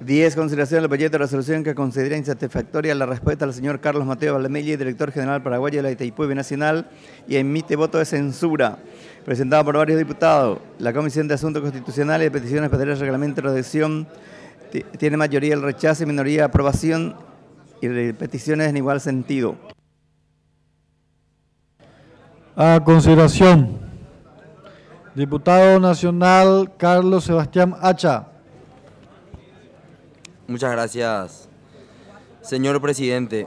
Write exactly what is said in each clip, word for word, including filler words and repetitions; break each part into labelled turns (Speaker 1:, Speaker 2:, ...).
Speaker 1: diez. Consideración del proyecto de resolución que considera insatisfactoria la respuesta del señor Carlos Mateo Valdemelli, director general paraguayo de la Itaipú Binacional, y emite voto de censura. Presentado por varios diputados. La Comisión de Asuntos Constitucionales y Peticiones Federales de Reglamento de Redacción tiene mayoría el rechazo y minoría aprobación y peticiones en igual sentido.
Speaker 2: A consideración. Diputado nacional Carlos Sebastián Hacha.
Speaker 3: Muchas gracias, señor presidente.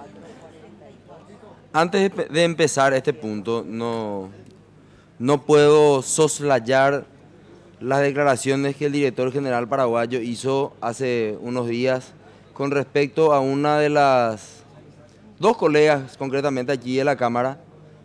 Speaker 3: Antes de empezar este punto, no, no puedo soslayar las declaraciones que el director general paraguayo hizo hace unos días con respecto a una de las dos colegas, concretamente aquí de la Cámara.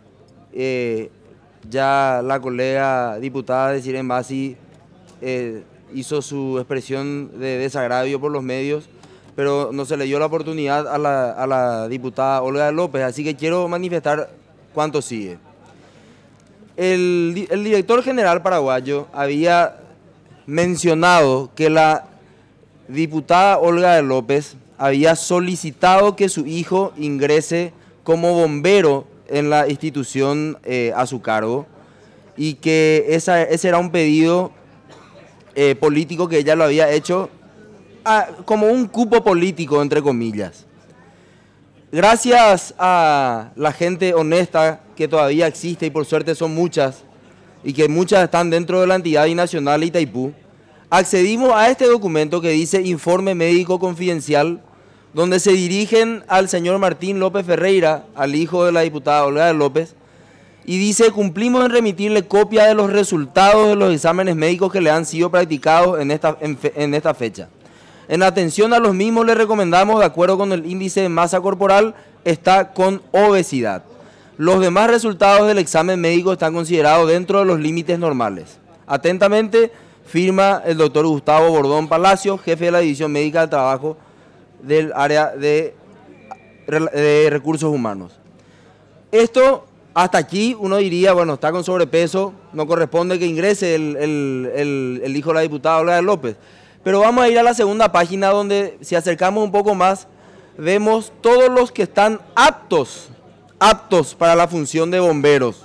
Speaker 3: Eh, ya la colega diputada Desiree Masi eh, hizo su expresión de desagravio por los medios, pero no se le dio la oportunidad a la, a la diputada Olga López, así que quiero manifestar cuánto sigue. El, el director general paraguayo había mencionado que la diputada Olga López había solicitado que su hijo ingrese como bombero en la institución eh, a su cargo, y que esa, ese era un pedido eh, político que ella lo había hecho a, como un cupo político, entre comillas. Gracias a la gente honesta que todavía existe, y por suerte son muchas, y que muchas están dentro de la entidad binacional Itaipú, accedimos a este documento que dice Informe Médico Confidencial, donde se dirigen al señor Martín López Ferreira, al hijo de la diputada Olga López, y dice: cumplimos en remitirle copia de los resultados de los exámenes médicos que le han sido practicados en esta, en, fe, en esta fecha. En atención a los mismos le recomendamos, de acuerdo con el índice de masa corporal, está con obesidad. Los demás resultados del examen médico están considerados dentro de los límites normales. Atentamente, firma el doctor Gustavo Bordón Palacio, jefe de la División Médica del Trabajo del área de, de recursos humanos. Esto, hasta aquí, uno diría, bueno, está con sobrepeso, no corresponde que ingrese el, el, el, el hijo de la diputada Olga López. Pero vamos a ir a la segunda página, donde, si acercamos un poco más, vemos todos los que están aptos, aptos para la función de bomberos.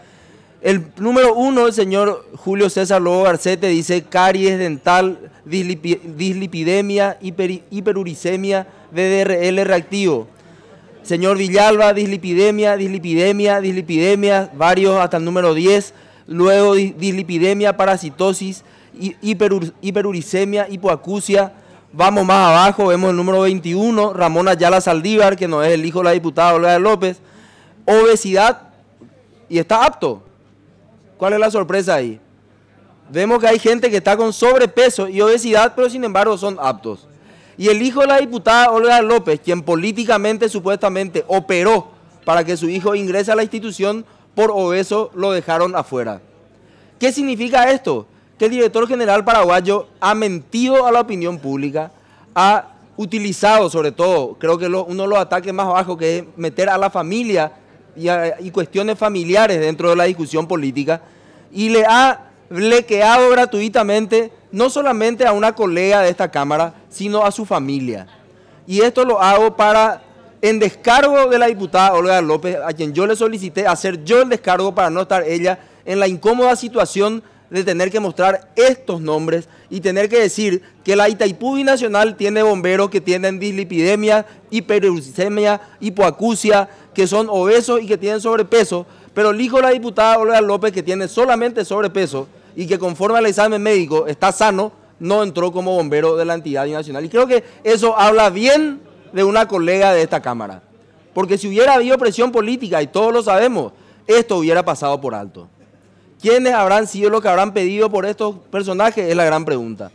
Speaker 3: El número uno, el señor Julio César Lobo Garcete, dice caries dental, dislipi, dislipidemia, hiper, hiperuricemia, D D R L reactivo. Señor Villalba, dislipidemia, dislipidemia, dislipidemia, varios hasta el número diez. Luego dislipidemia, parasitosis, hiper, hiperuricemia, hipoacusia. Vamos más abajo, vemos el número veintiuno, Ramón Ayala Saldívar, que no es el hijo de la diputada Olga López. Obesidad, y está apto. ¿Cuál es la sorpresa ahí? Vemos que hay gente que está con sobrepeso y obesidad, pero sin embargo son aptos. Y el hijo de la diputada Olga López, quien políticamente supuestamente operó para que su hijo ingrese a la institución, por obeso lo dejaron afuera. ¿Qué significa esto? Que el director general paraguayo ha mentido a la opinión pública, ha utilizado sobre todo, creo que lo, uno de los ataques más bajos, que es meter a la familia y, a, y cuestiones familiares dentro de la discusión política, y le ha blequeado gratuitamente no solamente a una colega de esta Cámara, sino a su familia. Y esto lo hago para, en descargo de la diputada Olga López, a quien yo le solicité hacer yo el descargo para no estar ella en la incómoda situación de tener que mostrar estos nombres y tener que decir que la Itaipú Binacional tiene bomberos que tienen dislipidemia, hiperuricemia, hipoacusia, que son obesos y que tienen sobrepeso, pero el hijo de la diputada Olga López, que tiene solamente sobrepeso y que conforme al examen médico está sano, no entró como bombero de la entidad binacional. Y creo que eso habla bien de una colega de esta Cámara, porque si hubiera habido presión política, y todos lo sabemos, esto hubiera pasado por alto. ¿Quiénes habrán sido los que habrán pedido por estos personajes? Es la gran pregunta.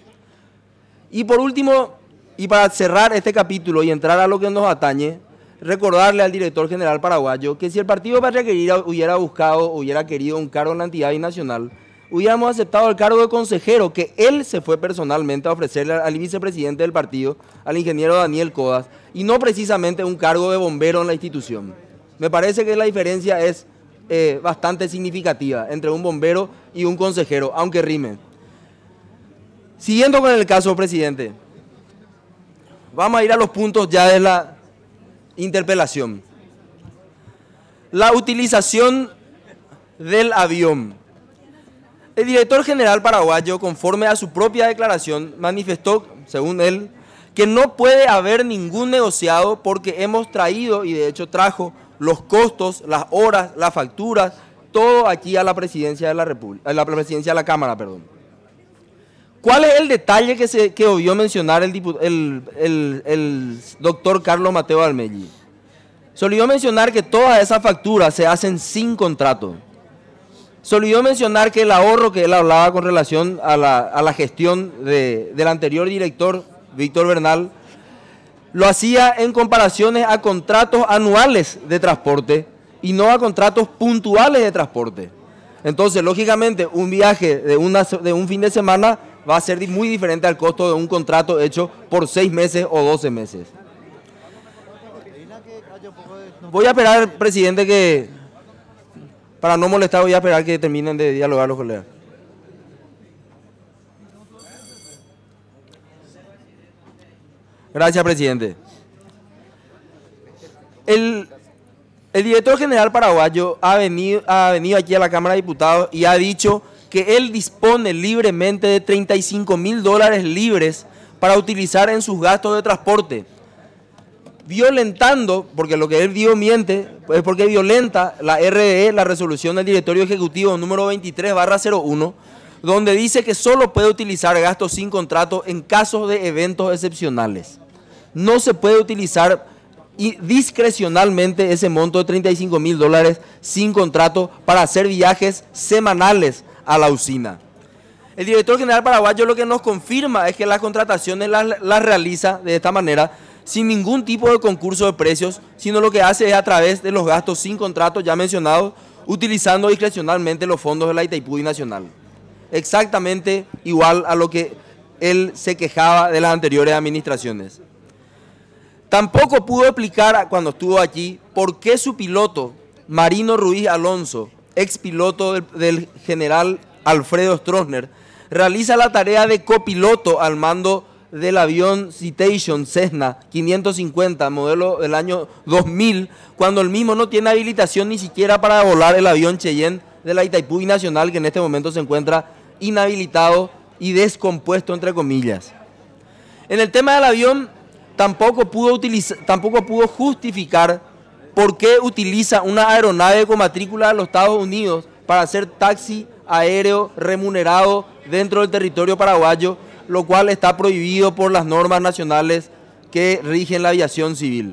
Speaker 3: Y por último, y para cerrar este capítulo y entrar a lo que nos atañe, recordarle al director general paraguayo que si el Partido Patria Querida hubiera buscado, hubiera querido un cargo en la entidad binacional, hubiéramos aceptado el cargo de consejero que él se fue personalmente a ofrecerle al vicepresidente del partido, al ingeniero Daniel Codas, y no precisamente un cargo de bombero en la institución. Me parece que la diferencia es eh, bastante significativa entre un bombero y un consejero, aunque rime. Siguiendo con el caso, presidente, vamos a ir a los puntos ya de la interpelación. La utilización del avión. El director general paraguayo, conforme a su propia declaración, manifestó, según él, que no puede haber ningún negociado porque hemos traído, y de hecho trajo, los costos, las horas, las facturas, todo aquí a la presidencia de la República, a la presidencia de la Cámara, perdón. ¿Cuál es el detalle que se que obvió mencionar el, el, el, el doctor Carlos Mateo Valmelli? Se olvidó mencionar que todas esas facturas se hacen sin contrato. Se olvidó mencionar que el ahorro que él hablaba con relación a la, a la gestión de, del anterior director, Víctor Bernal, lo hacía en comparaciones a contratos anuales de transporte y no a contratos puntuales de transporte. Entonces, lógicamente, un viaje de, una, de un fin de semana va a ser muy diferente al costo de un contrato hecho por seis meses o doce meses. Voy a esperar, presidente, que para no molestar voy a esperar que terminen de dialogar los colegas. Gracias, presidente. El, el director general paraguayo ha venido, ha venido aquí a la Cámara de Diputados y ha dicho que él dispone libremente de treinta y cinco mil dólares libres para utilizar en sus gastos de transporte, violentando, porque lo que él dio miente, es porque violenta la R D E, la resolución del directorio ejecutivo número veintitrés barra cero uno, donde dice que solo puede utilizar gastos sin contrato en casos de eventos excepcionales. No se puede utilizar discrecionalmente ese monto de treinta y cinco mil dólares sin contrato para hacer viajes semanales a la usina. El director general paraguayo lo que nos confirma es que las contrataciones las, las realiza de esta manera, sin ningún tipo de concurso de precios, sino lo que hace es a través de los gastos sin contrato ya mencionados, utilizando discrecionalmente los fondos de la Itaipú Binacional. Exactamente igual a lo que él se quejaba de las anteriores administraciones. Tampoco pudo explicar cuando estuvo aquí por qué su piloto, Marino Ruiz Alonso, ex piloto del, del general Alfredo Stroessner, realiza la tarea de copiloto al mando del avión Citation Cessna quinientos cincuenta, modelo del año dos mil, cuando el mismo no tiene habilitación ni siquiera para volar el avión Cheyenne de la Itaipú Binacional, que en este momento se encuentra inhabilitado y descompuesto, entre comillas. En el tema del avión, tampoco pudo, utilizar, tampoco pudo justificar por qué utiliza una aeronave con matrícula de los Estados Unidos para hacer taxi aéreo remunerado dentro del territorio paraguayo, lo cual está prohibido por las normas nacionales que rigen la aviación civil.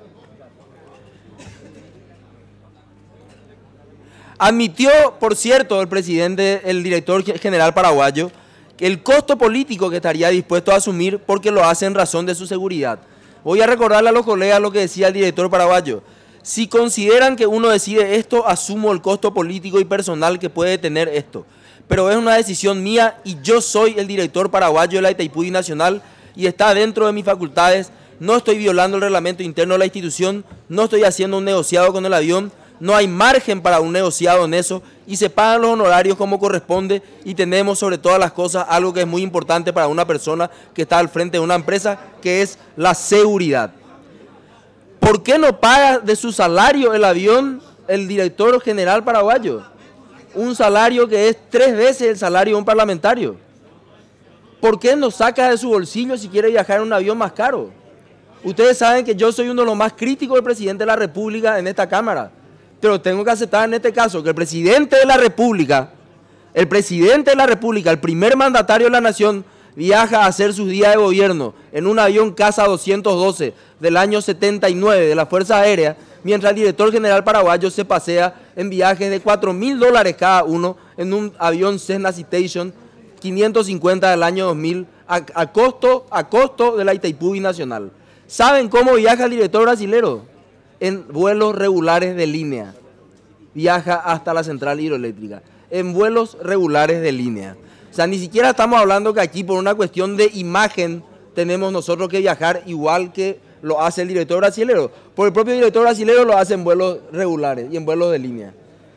Speaker 3: Admitió, por cierto, el presidente, el director general paraguayo, que el costo político que estaría dispuesto a asumir porque lo hace en razón de su seguridad. Voy a recordarle a los colegas lo que decía el director paraguayo. Si consideran que uno decide esto, asumo el costo político y personal que puede tener esto. Pero es una decisión mía y yo soy el director paraguayo de la Itaipú Binacional y está dentro de mis facultades. No estoy violando el reglamento interno de la institución, no estoy haciendo un negociado con el avión, no hay margen para un negociado en eso y se pagan los honorarios como corresponde y tenemos sobre todas las cosas algo que es muy importante para una persona que está al frente de una empresa, que es la seguridad. ¿Por qué no paga de su salario el avión el director general paraguayo? Un salario que es tres veces el salario de un parlamentario. ¿Por qué no saca de su bolsillo si quiere viajar en un avión más caro? Ustedes saben que yo soy uno de los más críticos del presidente de la República en esta Cámara, pero tengo que aceptar en este caso que el presidente de la República, el presidente de la República, el primer mandatario de la nación, viaja a hacer sus días de gobierno en un avión Casa doscientos doce del año setenta y nueve de la Fuerza Aérea, mientras el director general paraguayo se pasea en viajes de cuatro mil dólares cada uno en un avión Cessna Citation quinientos cincuenta del año dos mil a, a, costo, a costo de la Itaipú Binacional. ¿Saben cómo viaja el director brasilero? En vuelos regulares de línea. Viaja hasta la central hidroeléctrica. En vuelos regulares de línea. O sea, ni siquiera estamos hablando que aquí por una cuestión de imagen tenemos nosotros que viajar igual que lo hace el director brasilero. Por el propio director brasilero lo hace en vuelos regulares y en vuelos de línea.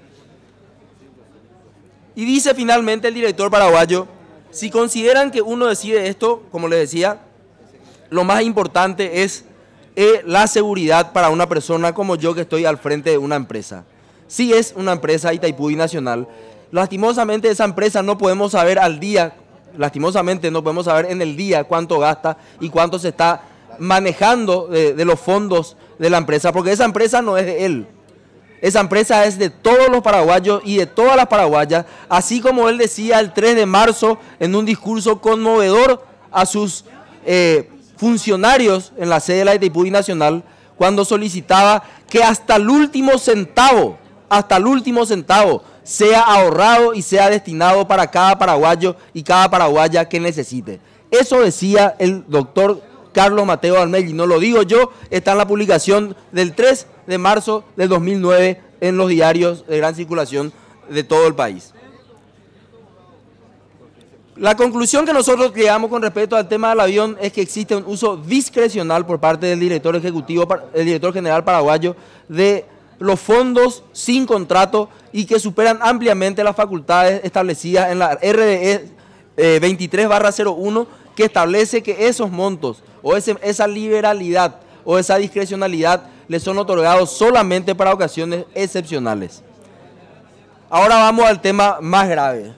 Speaker 3: Y dice finalmente el director paraguayo, si consideran que uno decide esto, como les decía, lo más importante es eh, la seguridad para una persona como yo que estoy al frente de una empresa. Si es una empresa Itaipú Binacional, lastimosamente esa empresa no podemos saber al día, lastimosamente no podemos saber en el día cuánto gasta y cuánto se está manejando de, de los fondos de la empresa, porque esa empresa no es de él. Esa empresa es de todos los paraguayos y de todas las paraguayas, así como él decía el tres de marzo en un discurso conmovedor a sus eh, funcionarios en la sede de la Itaipú Binacional, cuando solicitaba que hasta el último centavo, hasta el último centavo, sea ahorrado y sea destinado para cada paraguayo y cada paraguaya que necesite. Eso decía el doctor Carlos Mateo Valmeli, no lo digo yo, está en la publicación del tres de marzo del dos mil nueve en los diarios de gran circulación de todo el país. La conclusión que nosotros llegamos con respecto al tema del avión es que existe un uso discrecional por parte del director ejecutivo, el director general paraguayo, de los fondos sin contrato y que superan ampliamente las facultades establecidas en la R D E eh, veintitrés barra cero uno, que establece que esos montos o ese, esa liberalidad o esa discrecionalidad le son otorgados solamente para ocasiones excepcionales. Ahora vamos al tema más grave.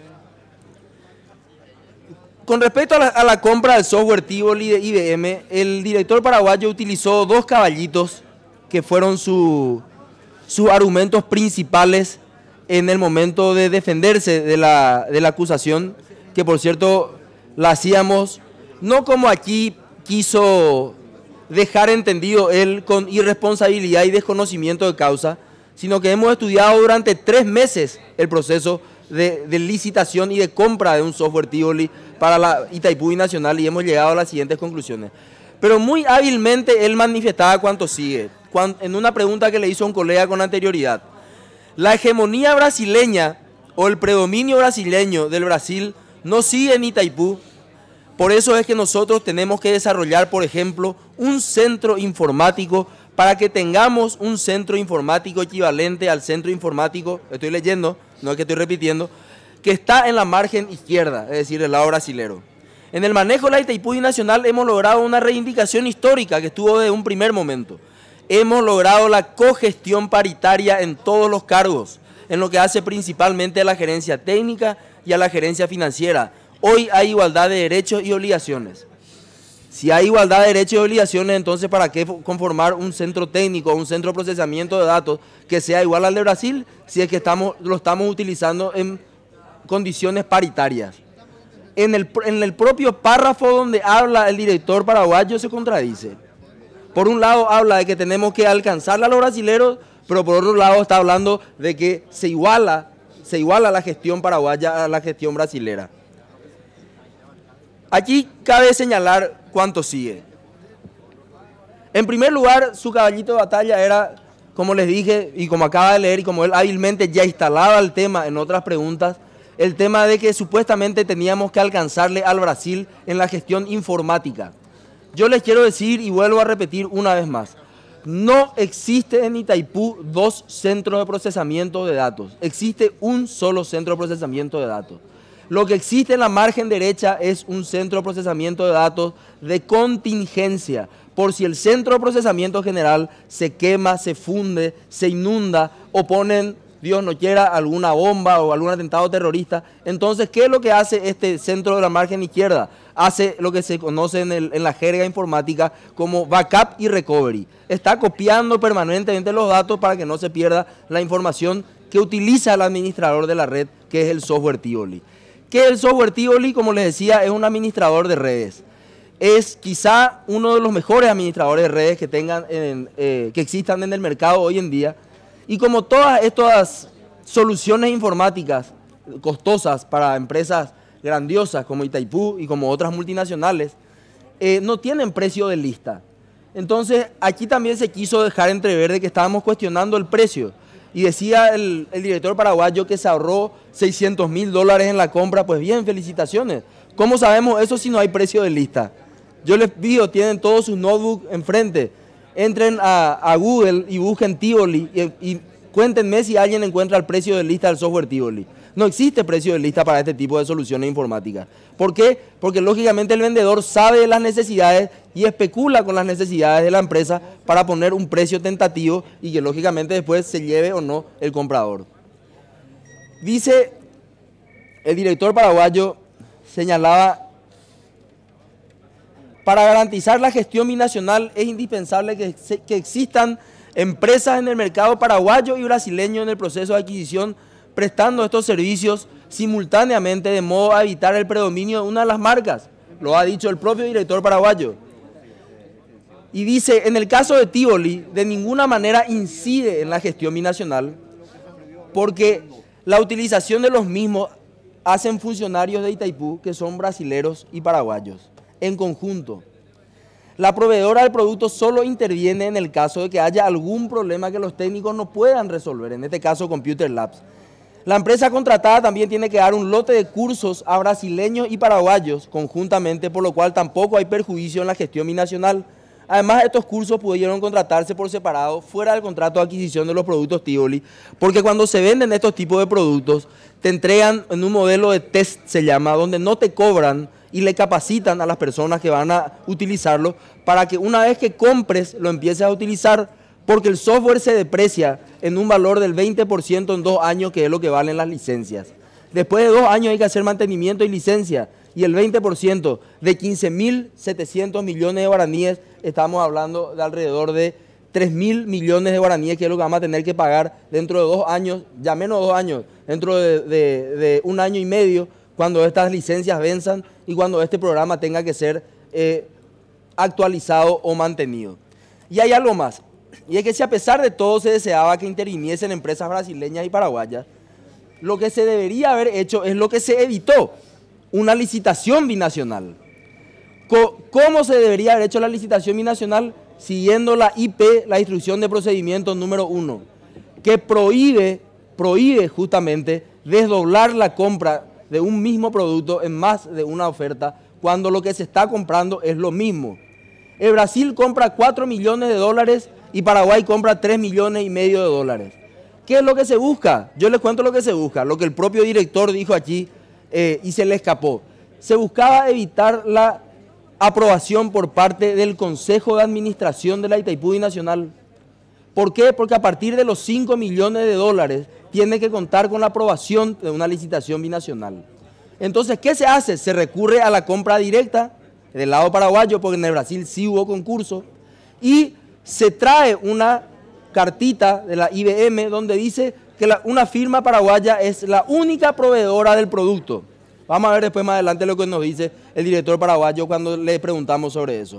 Speaker 3: Con respecto a la, a la compra del software Tivoli de I B M, el director paraguayo utilizó dos caballitos que fueron su, sus argumentos principales en el momento de defenderse de la, de la acusación, que por cierto la hacíamos no como aquí quiso dejar entendido él, con irresponsabilidad y desconocimiento de causa, sino que hemos estudiado durante tres meses el proceso de, de licitación y de compra de un software Tivoli para la Itaipú Binacional y hemos llegado a las siguientes conclusiones. Pero muy hábilmente él manifestaba cuanto sigue, cuando, en una pregunta que le hizo a un colega con anterioridad. La hegemonía brasileña o el predominio brasileño del Brasil no sigue en Itaipú. Por eso es que nosotros tenemos que desarrollar, por ejemplo, un centro informático para que tengamos un centro informático equivalente al centro informático, estoy leyendo, no es que estoy repitiendo, que está en la margen izquierda, es decir, el lado brasilero. En el manejo de la Itaipú Binacional hemos logrado una reivindicación histórica que estuvo desde un primer momento. Hemos logrado la cogestión paritaria en todos los cargos, en lo que hace principalmente a la gerencia técnica y a la gerencia financiera. Hoy hay igualdad de derechos y obligaciones. Si hay igualdad de derechos y obligaciones, entonces ¿para qué conformar un centro técnico, un centro de procesamiento de datos que sea igual al de Brasil, si es que estamos, lo estamos utilizando en condiciones paritarias? En el, en el propio párrafo donde habla el director paraguayo se contradice. Por un lado habla de que tenemos que alcanzar a los brasileros, pero por otro lado está hablando de que se iguala, se iguala la gestión paraguaya a la gestión brasilera. Aquí cabe señalar cuánto sigue. En primer lugar, su caballito de batalla era, como les dije y como acaba de leer y como él hábilmente ya instalaba el tema en otras preguntas, el tema de que supuestamente teníamos que alcanzarle al Brasil en la gestión informática. Yo les quiero decir y vuelvo a repetir una vez más, no existe en Itaipú dos centros de procesamiento de datos, existe un solo centro de procesamiento de datos. Lo que existe en la margen derecha es un centro de procesamiento de datos de contingencia, por si el centro de procesamiento general se quema, se funde, se inunda o ponen, Dios no quiera, alguna bomba o algún atentado terrorista. Entonces, ¿qué es lo que hace este centro de la margen izquierda? Hace lo que se conoce en, el, en la jerga informática como backup y recovery. Está copiando permanentemente los datos para que no se pierda la información que utiliza el administrador de la red, que es el software Tivoli. Que el software Tivoli, como les decía, es un administrador de redes. Es quizá uno de los mejores administradores de redes que, tengan en, eh, que existan en el mercado hoy en día. Y como todas estas soluciones informáticas costosas para empresas grandiosas como Itaipú y como otras multinacionales, eh, no tienen precio de lista. Entonces, aquí también se quiso dejar entrever de que estábamos cuestionando el precio. Y decía el, el director paraguayo que se ahorró seiscientos mil dólares en la compra. Pues bien, felicitaciones. ¿Cómo sabemos eso si no hay precio de lista? Yo les pido, tienen todos sus notebooks enfrente. Entren a, a Google y busquen Tivoli y, y cuéntenme si alguien encuentra el precio de lista del software Tivoli. No existe precio de lista para este tipo de soluciones informáticas. ¿Por qué? Porque lógicamente el vendedor sabe de las necesidades y especula con las necesidades de la empresa para poner un precio tentativo y que lógicamente después se lleve o no el comprador. Dice el director paraguayo, señalaba, para garantizar la gestión binacional es indispensable que, que existan empresas en el mercado paraguayo y brasileño en el proceso de adquisición prestando estos servicios simultáneamente de modo a evitar el predominio de una de las marcas. Lo ha dicho el propio director paraguayo. Y dice, en el caso de Tivoli, de ninguna manera incide en la gestión binacional porque la utilización de los mismos hacen funcionarios de Itaipú que son brasileros y paraguayos en conjunto. La proveedora del producto solo interviene en el caso de que haya algún problema que los técnicos no puedan resolver, en este caso Computer Labs. La empresa contratada también tiene que dar un lote de cursos a brasileños y paraguayos conjuntamente, por lo cual tampoco hay perjuicio en la gestión binacional. Además, estos cursos pudieron contratarse por separado fuera del contrato de adquisición de los productos Tivoli, porque cuando se venden estos tipos de productos, te entregan en un modelo de test, se llama, donde no te cobran y le capacitan a las personas que van a utilizarlo para que una vez que compres lo empieces a utilizar, porque el software se deprecia en un valor del veinte por ciento en dos años, que es lo que valen las licencias. Después de dos años hay que hacer mantenimiento y licencia, y el veinte por ciento de quince mil setecientos millones de guaraníes, estamos hablando de alrededor de tres mil millones de guaraníes, que es lo que vamos a tener que pagar dentro de dos años, ya menos de dos años, dentro de, de, de un año y medio, cuando estas licencias venzan y cuando este programa tenga que ser eh, actualizado o mantenido. Y hay algo más, y es que si a pesar de todo se deseaba que interviniesen empresas brasileñas y paraguayas, lo que se debería haber hecho es lo que se evitó, una licitación binacional. ¿Cómo se debería haber hecho la licitación binacional? Siguiendo la I P, la instrucción de procedimiento número uno, que prohíbe, prohíbe justamente desdoblar la compra de un mismo producto en más de una oferta cuando lo que se está comprando es lo mismo. El Brasil compra cuatro millones de dólares y Paraguay compra tres millones y medio de dólares. ¿Qué es lo que se busca? Yo les cuento lo que se busca, lo que el propio director dijo aquí eh, y se le escapó. Se buscaba evitar la aprobación por parte del Consejo de Administración de la Itaipú Binacional. ¿Por qué? Porque a partir de los cinco millones de dólares tiene que contar con la aprobación de una licitación binacional. Entonces, ¿qué se hace? Se recurre a la compra directa del lado paraguayo, porque en el Brasil sí hubo concurso, y se trae una cartita de la I B M donde dice que la, una firma paraguaya es la única proveedora del producto. Vamos a ver después más adelante lo que nos dice el director paraguayo cuando le preguntamos sobre eso.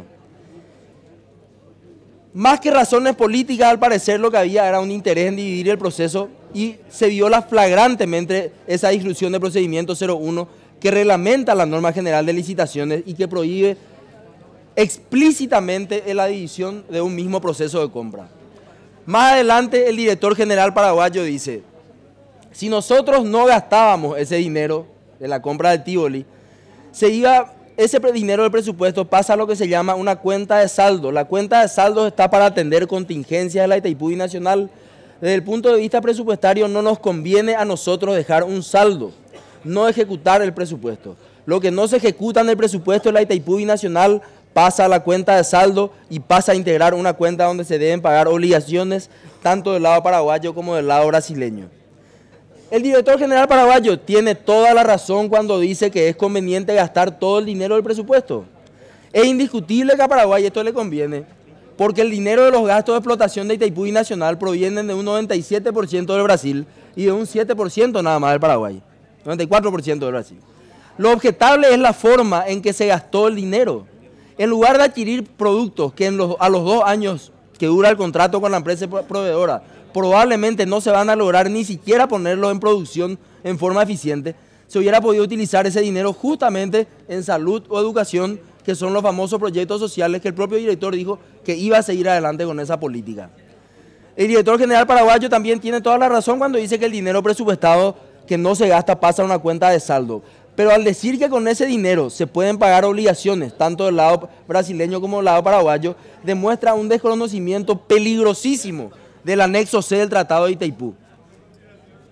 Speaker 3: Más que razones políticas, al parecer lo que había era un interés en dividir el proceso y se viola flagrantemente esa instrucción de procedimiento cero uno que reglamenta la norma general de licitaciones y que prohíbe explícitamente la división de un mismo proceso de compra. Más adelante el director general paraguayo dice, si nosotros no gastábamos ese dinero de la compra del Tivoli, se iba, ese dinero del presupuesto pasa a lo que se llama una cuenta de saldo. La cuenta de saldo está para atender contingencias de la Itaipú Binacional. Desde el punto de vista presupuestario no nos conviene a nosotros dejar un saldo, no ejecutar el presupuesto. Lo que no se ejecuta en el presupuesto de la Itaipú Binacional pasa a la cuenta de saldo y pasa a integrar una cuenta donde se deben pagar obligaciones tanto del lado paraguayo como del lado brasileño. El director general paraguayo tiene toda la razón cuando dice que es conveniente gastar todo el dinero del presupuesto. Es indiscutible que a Paraguay esto le conviene, porque el dinero de los gastos de explotación de Itaipú Binacional provienen de un noventa y siete por ciento del Brasil y de un siete por ciento nada más del Paraguay, noventa y cuatro por ciento del Brasil. Lo objetable es la forma en que se gastó el dinero. En lugar de adquirir productos que en los, a los dos años que dura el contrato con la empresa proveedora probablemente no se van a lograr ni siquiera ponerlo en producción en forma eficiente, se hubiera podido utilizar ese dinero justamente en salud o educación, que son los famosos proyectos sociales que el propio director dijo que iba a seguir adelante con esa política. El director general paraguayo también tiene toda la razón cuando dice que el dinero presupuestado que no se gasta pasa a una cuenta de saldo. Pero al decir que con ese dinero se pueden pagar obligaciones, tanto del lado brasileño como del lado paraguayo, demuestra un desconocimiento peligrosísimo del anexo C del Tratado de Itaipú.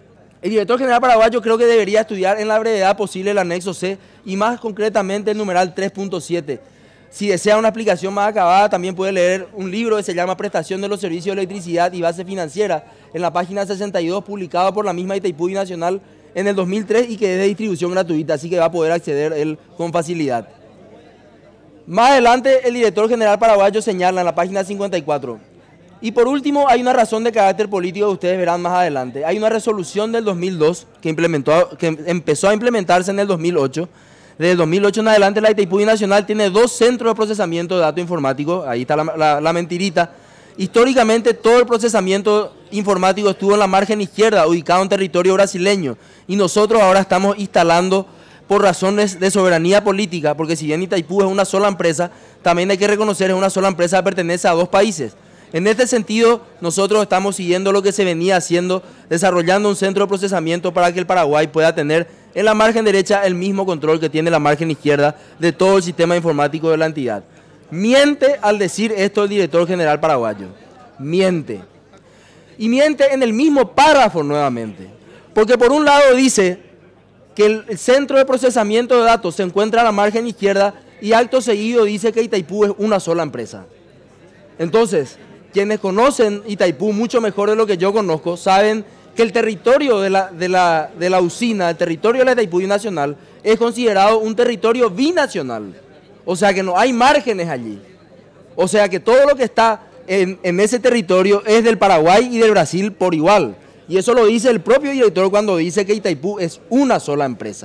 Speaker 3: El director general paraguayo creo que debería estudiar en la brevedad posible el anexo C y más concretamente el numeral tres punto siete. Si desea una explicación más acabada, también puede leer un libro que se llama Prestación de los Servicios de Electricidad y Base Financiera en la página sesenta y dos, publicado por la misma Itaipú Binacional en el dos mil tres y que es de distribución gratuita, así que va a poder acceder él con facilidad. Más adelante, el director general paraguayo señala en la página cincuenta y cuatro. Y por último, hay una razón de carácter político que ustedes verán más adelante. Hay una resolución del dos mil dos que, implementó, que empezó a implementarse en el dos mil ocho. Desde el dos mil ocho en adelante, la Itaipú Binacional tiene dos centros de procesamiento de datos informáticos. Ahí está la, la, la mentirita. Históricamente, todo el procesamiento informático estuvo en la margen izquierda, ubicado en territorio brasileño. Y nosotros ahora estamos instalando por razones de soberanía política, porque si bien Itaipú es una sola empresa, también hay que reconocer que es una sola empresa que pertenece a dos países. En este sentido, nosotros estamos siguiendo lo que se venía haciendo, desarrollando un centro de procesamiento para que el Paraguay pueda tener en la margen derecha el mismo control que tiene la margen izquierda de todo el sistema informático de la entidad. Miente al decir esto el director general paraguayo. Miente. Y miente en el mismo párrafo nuevamente. Porque por un lado dice que el centro de procesamiento de datos se encuentra a la margen izquierda y acto seguido dice que Itaipú es una sola empresa. Entonces, quienes conocen Itaipú mucho mejor de lo que yo conozco, saben que el territorio de la, de la, de la usina, el territorio de la Itaipú Binacional, es considerado un territorio binacional. O sea que no hay márgenes allí. O sea que todo lo que está en, en ese territorio es del Paraguay y del Brasil por igual. Y eso lo dice el propio director cuando dice que Itaipú es una sola empresa.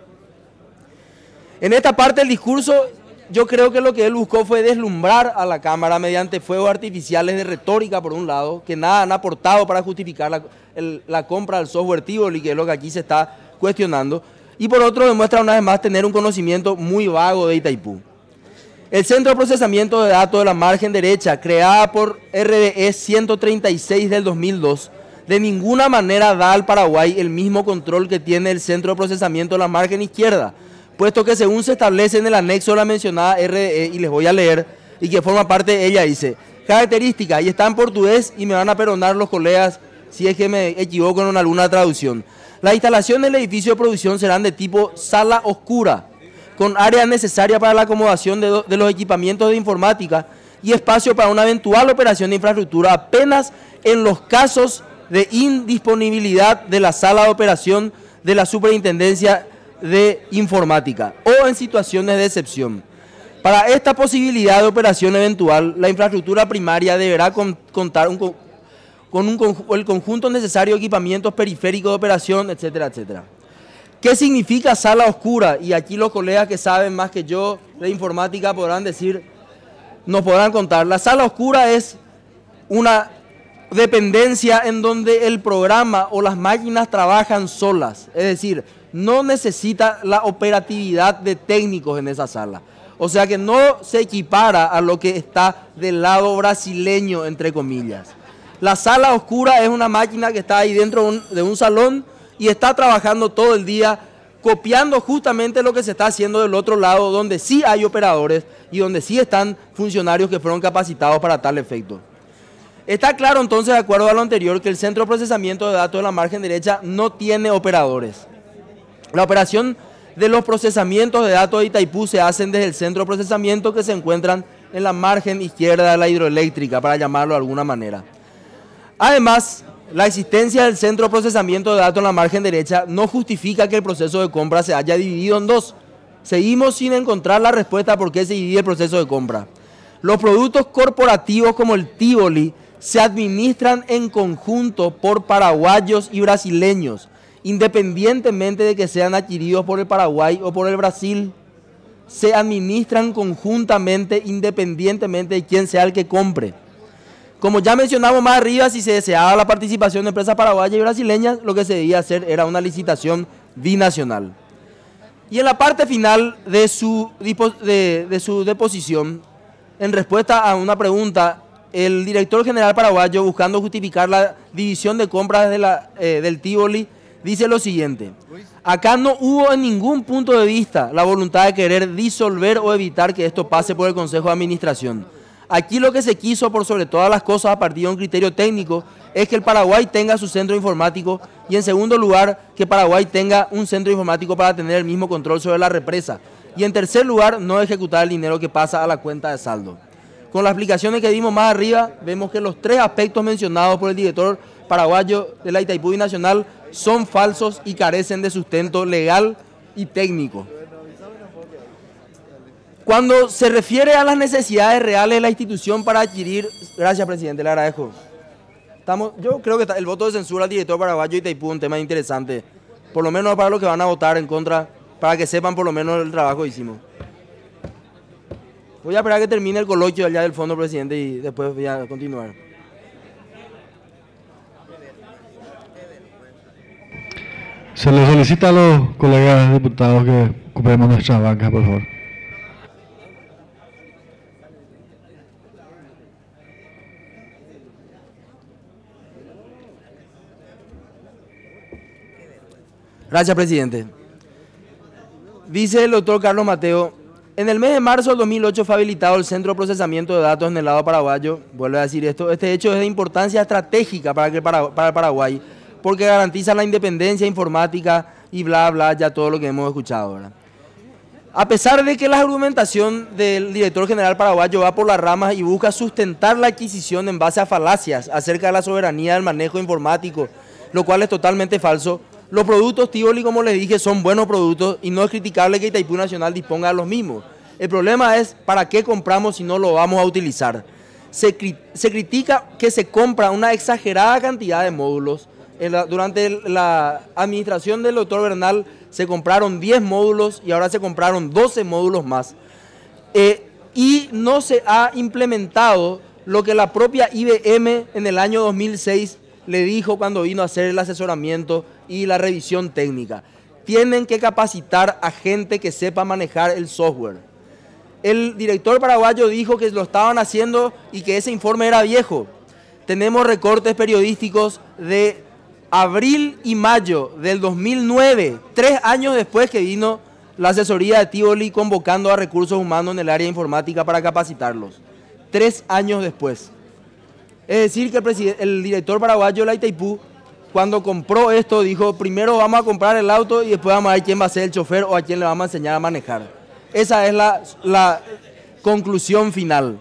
Speaker 3: En esta parte del discurso, yo creo que lo que él buscó fue deslumbrar a la Cámara mediante fuegos artificiales de retórica, por un lado, que nada han aportado para justificar la, el, la compra del software Tivoli, que es lo que aquí se está cuestionando, y por otro demuestra una vez más tener un conocimiento muy vago de Itaipú. El Centro de Procesamiento de Datos de la margen derecha, creada por R D E ciento treinta y seis del dos mil dos, de ninguna manera da al Paraguay el mismo control que tiene el Centro de Procesamiento de la margen izquierda, puesto que según se establece en el anexo de la mencionada R D E, y les voy a leer, y que forma parte de ella, dice, características, y está en portugués, y me van a perdonar los colegas si es que me equivoco en alguna traducción. La instalación del edificio de producción serán de tipo sala oscura, con áreas necesarias para la acomodación de, de los equipamientos de informática y espacio para una eventual operación de infraestructura apenas en los casos de indisponibilidad de la sala de operación de la Superintendencia de Informática o en situaciones de excepción. Para esta posibilidad de operación eventual, la infraestructura primaria deberá con, contar un, con un, el conjunto necesario de equipamientos periféricos de operación, etcétera, etcétera. ¿Qué significa sala oscura? Y aquí los colegas que saben más que yo de informática podrán decir, nos podrán contar. La sala oscura es una dependencia en donde el programa o las máquinas trabajan solas, es decir, no necesita la operatividad de técnicos en esa sala. O sea que no se equipara a lo que está del lado brasileño, entre comillas. La sala oscura es una máquina que está ahí dentro de un, de un salón y está trabajando todo el día copiando justamente lo que se está haciendo del otro lado, donde sí hay operadores y donde sí están funcionarios que fueron capacitados para tal efecto. Está claro entonces, de acuerdo a lo anterior, que el Centro de Procesamiento de Datos de la margen derecha no tiene operadores. La operación de los procesamientos de datos de Itaipú se hacen desde el centro de procesamiento que se encuentran en la margen izquierda de la hidroeléctrica, para llamarlo de alguna manera. Además, la existencia del centro de procesamiento de datos en la margen derecha no justifica que el proceso de compra se haya dividido en dos. Seguimos sin encontrar la respuesta a por qué se divide el proceso de compra. Los productos corporativos como el Tivoli se administran en conjunto por paraguayos y brasileños, independientemente de que sean adquiridos por el Paraguay o por el Brasil. Se administran conjuntamente, independientemente de quién sea el que compre. Como ya mencionamos más arriba, si se deseaba la participación de empresas paraguayas y brasileñas, lo que se debía hacer era una licitación binacional. Y en la parte final de su, de, de su deposición, en respuesta a una pregunta, el director general paraguayo, buscando justificar la división de compras de la, eh, del Tivoli, dice lo siguiente: acá no hubo en ningún punto de vista la voluntad de querer disolver o evitar que esto pase por el Consejo de Administración. Aquí lo que se quiso, por sobre todas las cosas, a partir de un criterio técnico, es que el Paraguay tenga su centro informático y en segundo lugar, que Paraguay tenga un centro informático para tener el mismo control sobre la represa. Y en tercer lugar, no ejecutar el dinero que pasa a la cuenta de saldo. Con las explicaciones que dimos más arriba, vemos que los tres aspectos mencionados por el director paraguayo de la Itaipú Binacional son falsos y carecen de sustento legal y técnico. Cuando se refiere a las necesidades reales de la institución para adquirir... Gracias, presidente, le agradezco. Estamos, yo creo que el voto de censura al director paraguayo de Itaipú es un tema interesante, por lo menos para los que van a votar en contra, para que sepan por lo menos el trabajo que hicimos. Voy a esperar a que termine el coloquio allá del fondo, presidente, y después voy a continuar.
Speaker 2: Se le solicita a los colegas diputados que ocupemos nuestra banca, por favor.
Speaker 3: Gracias, presidente. Dice el doctor Carlos Mateo, en el mes de marzo del dos mil ocho fue habilitado el Centro de Procesamiento de Datos en el lado paraguayo. Vuelve a decir esto, este hecho es de importancia estratégica para, que el, para, para el Paraguay, porque garantiza la independencia informática y bla, bla, ya todo lo que hemos escuchado, ¿verdad? A pesar de que la argumentación del director general paraguayo va por las ramas y busca sustentar la adquisición en base a falacias acerca de la soberanía del manejo informático, lo cual es totalmente falso, los productos Tivoli, como les dije, son buenos productos y no es criticable que Itaipú Nacional disponga de los mismos. El problema es para qué compramos si no lo vamos a utilizar. Se, cri se critica que se compra una exagerada cantidad de módulos. En la, durante la administración del doctor Bernal se compraron diez módulos y ahora se compraron doce módulos más. Eh, y no se ha implementado lo que la propia I B M en el año dos mil seis le dijo cuando vino a hacer el asesoramiento y la revisión técnica. Tienen que capacitar a gente que sepa manejar el software. El director paraguayo dijo que lo estaban haciendo y que ese informe era viejo. Tenemos recortes periodísticos de abril y mayo del dos mil nueve, tres años después que vino la asesoría de Tivoli convocando a recursos humanos en el área informática para capacitarlos. Tres años después. Es decir, que el, el director paraguayo de la Itaipú, cuando compró esto, dijo, primero vamos a comprar el auto y después vamos a ver quién va a ser el chofer o a quién le vamos a enseñar a manejar. Esa es la, la conclusión final.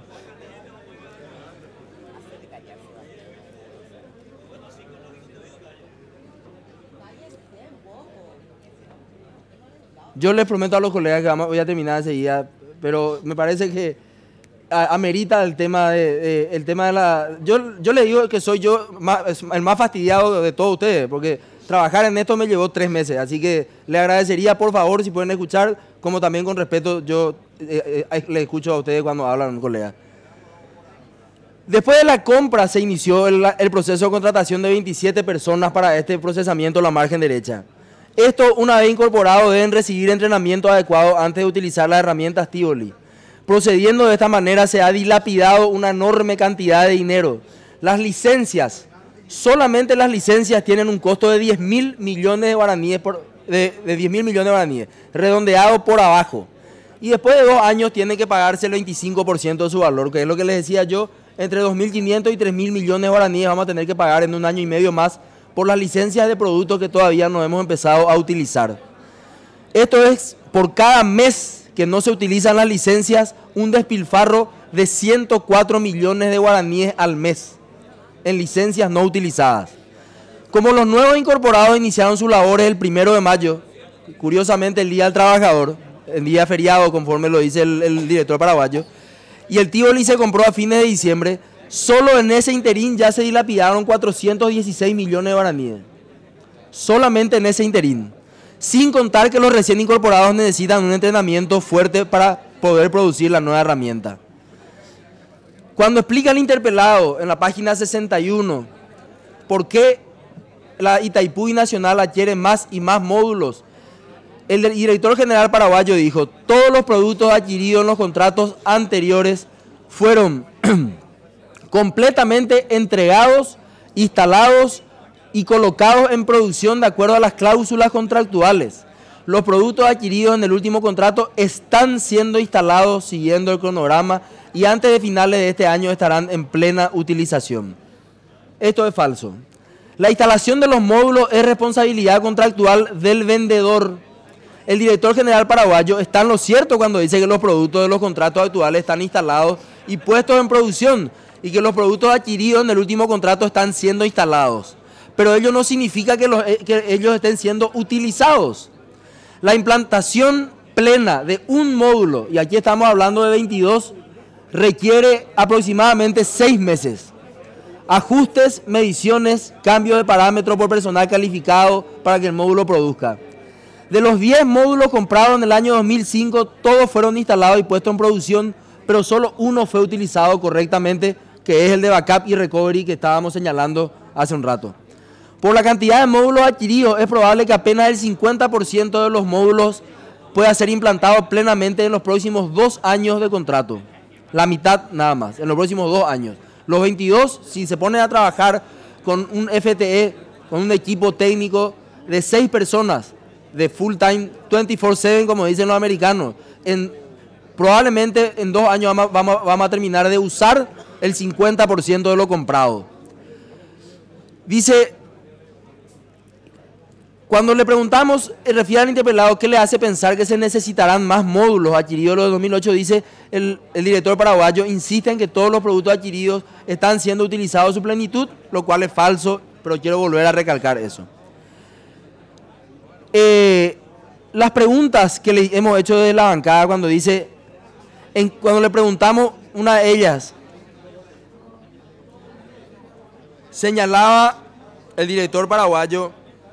Speaker 3: Yo les prometo a los colegas que vamos, voy a terminar enseguida, pero me parece que amerita el tema de, de, el tema de la... Yo, yo le digo que soy yo más, el más fastidiado de todos ustedes, porque trabajar en esto me llevó tres meses, así que le agradecería, por favor, si pueden escuchar, como también con respeto, yo eh, eh, le escucho a ustedes cuando hablan, colegas. Después de la compra se inició el, el proceso de contratación de veintisiete personas para este procesamiento en la margen derecha. Esto, una vez incorporado, deben recibir entrenamiento adecuado antes de utilizar las herramientas Tivoli. Procediendo de esta manera se ha dilapidado una enorme cantidad de dinero. Las licencias, solamente las licencias tienen un costo de diez mil millones de guaraníes, por, de, de diez mil millones de guaraníes, redondeado por abajo. Y después de dos años tienen que pagarse el veinticinco por ciento de su valor, que es lo que les decía yo, entre dos mil quinientos y tres mil millones de guaraníes vamos a tener que pagar en un año y medio más por las licencias de productos que todavía no hemos empezado a utilizar. Esto es por cada mes que no se utilizan las licencias, un despilfarro de ciento cuatro millones de guaraníes al mes en licencias no utilizadas. Como los nuevos incorporados iniciaron sus labores el primero de mayo, curiosamente el Día del Trabajador, el día feriado conforme lo dice el, el director paraguayo, y el Tivoli se compró a fines de diciembre, solo en ese interín ya se dilapidaron cuatrocientos dieciséis millones de guaraníes. Solamente en ese interín. Sin contar que los recién incorporados necesitan un entrenamiento fuerte para poder producir la nueva herramienta. Cuando explica el interpelado en la página sesenta y uno por qué la Itaipú Binacional adquiere más y más módulos, el director general paraguayo dijo, todos los productos adquiridos en los contratos anteriores fueron completamente entregados, instalados y colocados en producción de acuerdo a las cláusulas contractuales. Los productos adquiridos en el último contrato están siendo instalados siguiendo el cronograma y antes de finales de este año estarán en plena utilización. Esto es falso. La instalación de los módulos es responsabilidad contractual del vendedor. El director general paraguayo está en lo cierto cuando dice que los productos de los contratos actuales están instalados y puestos en producción y que los productos adquiridos en el último contrato están siendo instalados. Pero ello no significa que, los, que ellos estén siendo utilizados. La implantación plena de un módulo, y aquí estamos hablando de veintidós, requiere aproximadamente seis meses. Ajustes, mediciones, cambio de parámetros por personal calificado para que el módulo produzca. De los diez módulos comprados en el año dos mil cinco, todos fueron instalados y puestos en producción, pero solo uno fue utilizado correctamente, que es el de backup y recovery que estábamos señalando hace un rato. Por la cantidad de módulos adquiridos, es probable que apenas el cincuenta por ciento de los módulos pueda ser implantado plenamente en los próximos dos años de contrato. La mitad nada más, en los próximos dos años. Los veintidós, si se ponen a trabajar con un F T E, con un equipo técnico de seis personas, de full time, veinticuatro siete, como dicen los americanos, en, probablemente en dos años vamos, vamos, vamos a terminar de usar el cincuenta por ciento de lo comprado. Dice, cuando le preguntamos, refiere al interpelado, ¿qué le hace pensar que se necesitarán más módulos adquiridos los de dos mil ocho? Dice, el, el director paraguayo insiste en que todos los productos adquiridos están siendo utilizados en su plenitud, lo cual es falso, pero quiero volver a recalcar eso. Eh, las preguntas que le hemos hecho desde la bancada cuando dice, en, cuando le preguntamos, una de ellas, señalaba el director paraguayo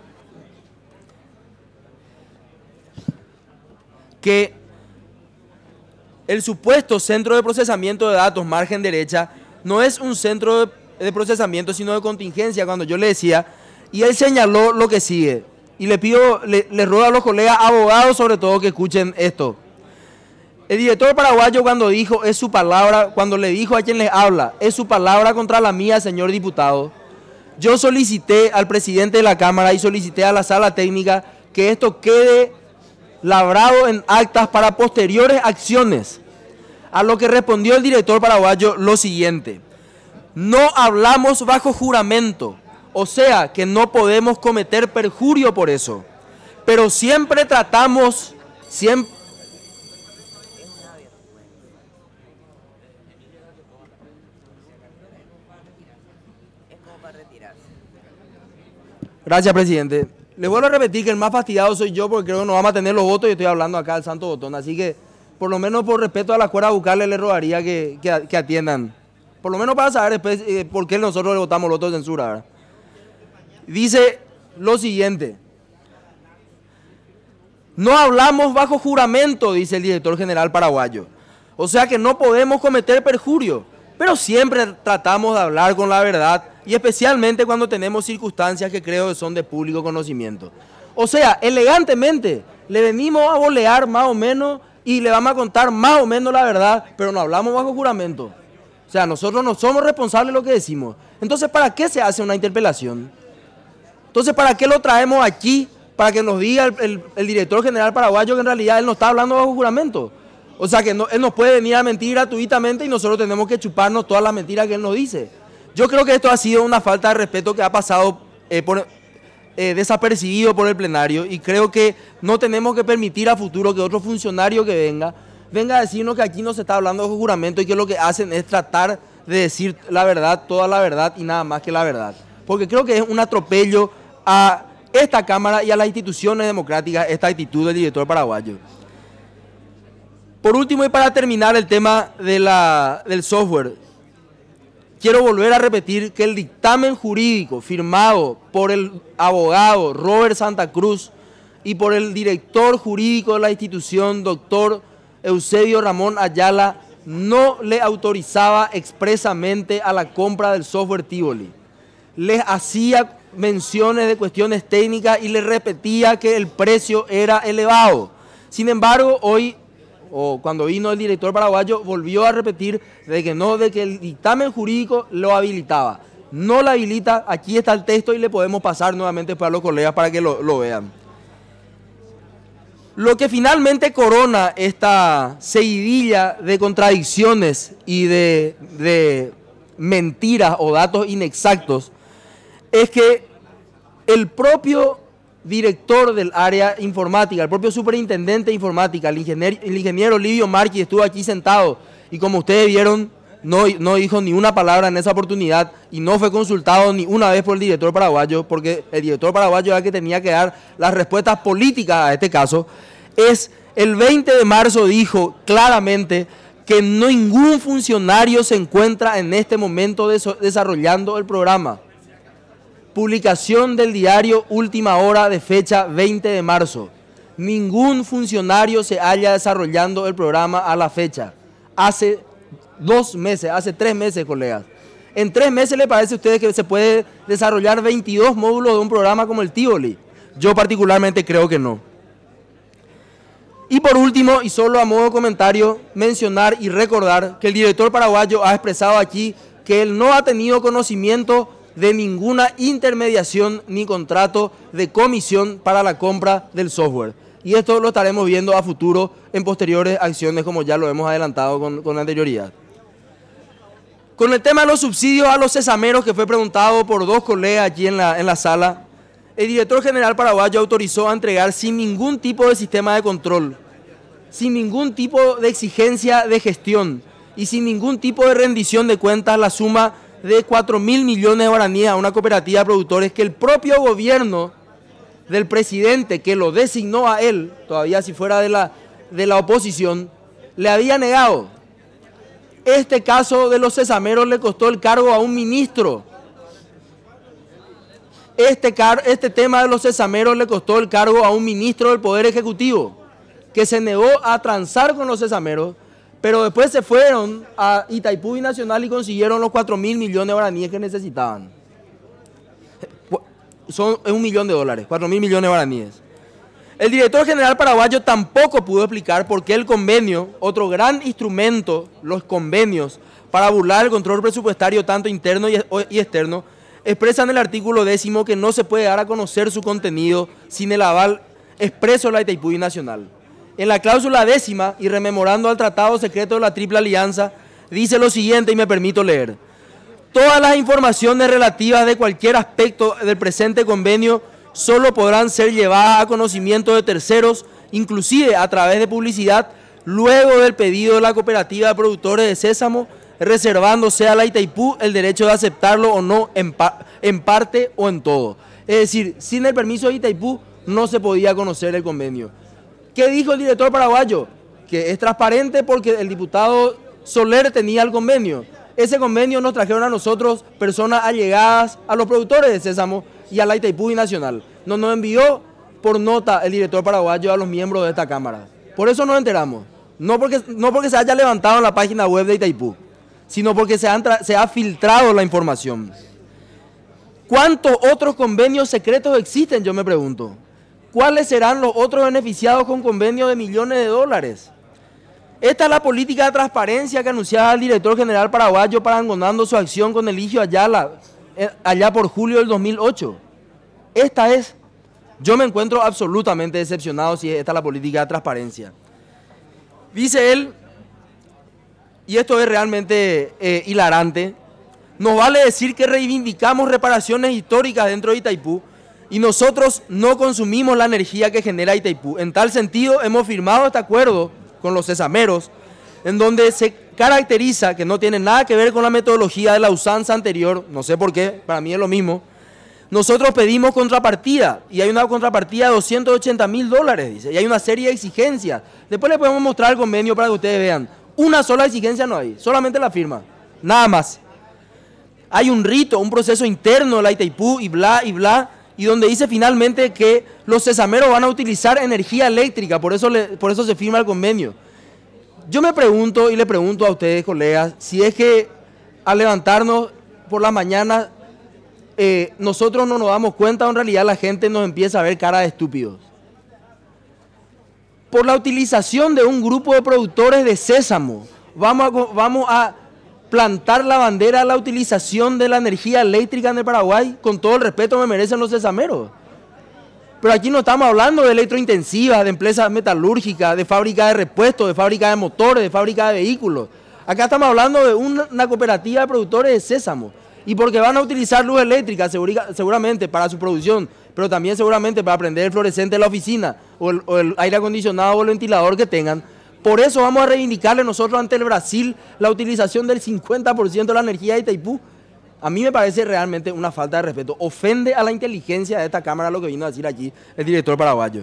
Speaker 3: que el supuesto centro de procesamiento de datos, margen derecha, no es un centro de, de procesamiento, sino de contingencia, cuando yo le decía, y él señaló lo que sigue. Y le pido, le, le ruego a los colegas abogados sobre todo que escuchen esto. El director paraguayo cuando dijo, es su palabra, cuando le dijo a quien les habla, es su palabra contra la mía, señor diputado. Yo solicité al presidente de la Cámara y solicité a la sala técnica que esto quede labrado en actas para posteriores acciones. A lo que respondió el director paraguayo lo siguiente: no hablamos bajo juramento. O sea, que no podemos cometer perjurio por eso. Pero siempre tratamos, siempre... Gracias, presidente. Les vuelvo a repetir que el más fastidiado soy yo porque creo que no vamos a tener los votos y estoy hablando acá al santo botón. Así que, por lo menos por respeto a la cuerda bucal, le rogaría que, que, que atiendan. Por lo menos para saber después eh, por qué nosotros le votamos el voto de censura, ¿verdad? Dice lo siguiente: no hablamos bajo juramento, dice el director general paraguayo. O sea que no podemos cometer perjurio, pero siempre tratamos de hablar con la verdad y especialmente cuando tenemos circunstancias que creo que son de público conocimiento. O sea, elegantemente le venimos a bolear más o menos y le vamos a contar más o menos la verdad, pero no hablamos bajo juramento. O sea, nosotros no somos responsables de lo que decimos. Entonces, ¿para qué se hace una interpelación? Entonces, ¿para qué lo traemos aquí? Para que nos diga el, el, el director general paraguayo que en realidad él no está hablando bajo juramento. O sea, que no, él nos puede venir a mentir gratuitamente y nosotros tenemos que chuparnos todas las mentiras que él nos dice. Yo creo que esto ha sido una falta de respeto que ha pasado eh, por, eh, desapercibido por el plenario y creo que no tenemos que permitir a futuro que otro funcionario que venga, venga a decirnos que aquí no se está hablando bajo juramento y que lo que hacen es tratar de decir la verdad, toda la verdad y nada más que la verdad. Porque creo que es un atropello a esta Cámara y a las instituciones democráticas esta actitud del director paraguayo. Por último y para terminar el tema de la, del software, quiero volver a repetir que el dictamen jurídico firmado por el abogado Robert Santa Cruz y por el director jurídico de la institución, doctor Eusebio Ramón Ayala, no le autorizaba expresamente a la compra del software Tivoli. Les hacía menciones de cuestiones técnicas y les repetía que el precio era elevado. Sin embargo, hoy, o cuando vino el director paraguayo, volvió a repetir de que no, de que el dictamen jurídico lo habilitaba. No lo habilita, aquí está el texto y le podemos pasar nuevamente para los colegas para que lo, lo vean. Lo que finalmente corona esta seguidilla de contradicciones y de, de mentiras o datos inexactos es que el propio director del área informática, el propio superintendente de informática, el ingeniero, el ingeniero Livio Marchi, estuvo aquí sentado y como ustedes vieron, no, no dijo ni una palabra en esa oportunidad y no fue consultado ni una vez por el director paraguayo, porque el director paraguayo era el que tenía que dar las respuestas políticas a este caso. Es el veinte de marzo dijo claramente que no, ningún funcionario se encuentra en este momento de, desarrollando el programa. Publicación del diario Última Hora de fecha veinte de marzo. Ningún funcionario se halla desarrollando el programa a la fecha. Hace dos meses, hace tres meses, colegas. ¿En tres meses le parece a ustedes que se puede desarrollar veintidós módulos de un programa como el Tivoli? Yo particularmente creo que no. Y por último, y solo a modo de comentario, mencionar y recordar que el director paraguayo ha expresado aquí que él no ha tenido conocimiento de ninguna intermediación ni contrato de comisión para la compra del software. Y esto lo estaremos viendo a futuro en posteriores acciones, como ya lo hemos adelantado con, con anterioridad. Con el tema de los subsidios a los sesameros, que fue preguntado por dos colegas aquí en la, en la sala, el director general paraguayo autorizó a entregar sin ningún tipo de sistema de control, sin ningún tipo de exigencia de gestión y sin ningún tipo de rendición de cuentas la suma de cuatro mil millones de guaraníes a una cooperativa de productores que el propio gobierno del presidente que lo designó a él, todavía si fuera de la, de la oposición, le había negado. Este caso de los sesameros le costó el cargo a un ministro. Este, car este tema de los sesameros le costó el cargo a un ministro del Poder Ejecutivo, que se negó a transar con los sesameros, pero después se fueron a Itaipú Binacional y consiguieron los cuatro mil millones de guaraníes que necesitaban. Son un millón de dólares, cuatro mil millones de guaraníes. El director general paraguayo tampoco pudo explicar por qué el convenio, otro gran instrumento, los convenios, para burlar el control presupuestario tanto interno y, y externo, expresa en el artículo décimo que no se puede dar a conocer su contenido sin el aval expreso de la Itaipú Binacional. En la cláusula décima, y rememorando al Tratado Secreto de la Triple Alianza, dice lo siguiente y me permito leer. Todas las informaciones relativas de cualquier aspecto del presente convenio solo podrán ser llevadas a conocimiento de terceros, inclusive a través de publicidad, luego del pedido de la cooperativa de productores de sésamo, reservándose a la Itaipú el derecho de aceptarlo o no en, pa en parte o en todo. Es decir, sin el permiso de Itaipú no se podía conocer el convenio. ¿Qué dijo el director paraguayo? Que es transparente porque el diputado Soler tenía el convenio. Ese convenio nos trajeron a nosotros personas allegadas a los productores de sésamo y a la Itaipú Binacional. Nos nos envió por nota el director paraguayo a los miembros de esta Cámara. Por eso nos enteramos. No porque, no porque se haya levantado en la página web de Itaipú, sino porque se, han se ha filtrado la información. ¿Cuántos otros convenios secretos existen? Yo me pregunto. ¿Cuáles serán los otros beneficiados con convenios de millones de dólares? Esta es la política de transparencia que anunciaba el director general paraguayo parangonando su acción con Eligio Ayala allá por julio del dos mil ocho. Esta es, yo me encuentro absolutamente decepcionado si esta es la política de transparencia. Dice él, y esto es realmente eh, hilarante, nos vale decir que reivindicamos reparaciones históricas dentro de Itaipú, y nosotros no consumimos la energía que genera Itaipú. En tal sentido, hemos firmado este acuerdo con los sesameros, en donde se caracteriza que no tiene nada que ver con la metodología de la usanza anterior, no sé por qué, para mí es lo mismo. Nosotros pedimos contrapartida, y hay una contrapartida de doscientos ochenta mil dólares, dice, y hay una serie de exigencias. Después les podemos mostrar el convenio para que ustedes vean. Una sola exigencia no hay, solamente la firma, nada más. Hay un rito, un proceso interno de la Itaipú y bla, y bla, y donde dice finalmente que los sesameros van a utilizar energía eléctrica, por eso, le, por eso se firma el convenio. Yo me pregunto y le pregunto a ustedes, colegas, si es que al levantarnos por la mañana eh, nosotros no nos damos cuenta o en realidad la gente nos empieza a ver cara de estúpidos. Por la utilización de un grupo de productores de sésamo, vamos a, vamos a plantar la bandera a la utilización de la energía eléctrica en el Paraguay. Con todo el respeto me merecen los sesameros. Pero aquí no estamos hablando de electrointensivas, de empresas metalúrgicas, de fábricas de repuestos, de fábricas de motores, de fábricas de vehículos. Acá estamos hablando de una, una cooperativa de productores de sésamo. Y porque van a utilizar luz eléctrica seguramente para su producción, pero también seguramente para prender el fluorescente de la oficina o el, o el aire acondicionado o el ventilador que tengan. Por eso vamos a reivindicarle nosotros ante el Brasil la utilización del cincuenta por ciento de la energía de Itaipú. A mí me parece realmente una falta de respeto. Ofende a la inteligencia de esta Cámara lo que vino a decir aquí el director paraguayo.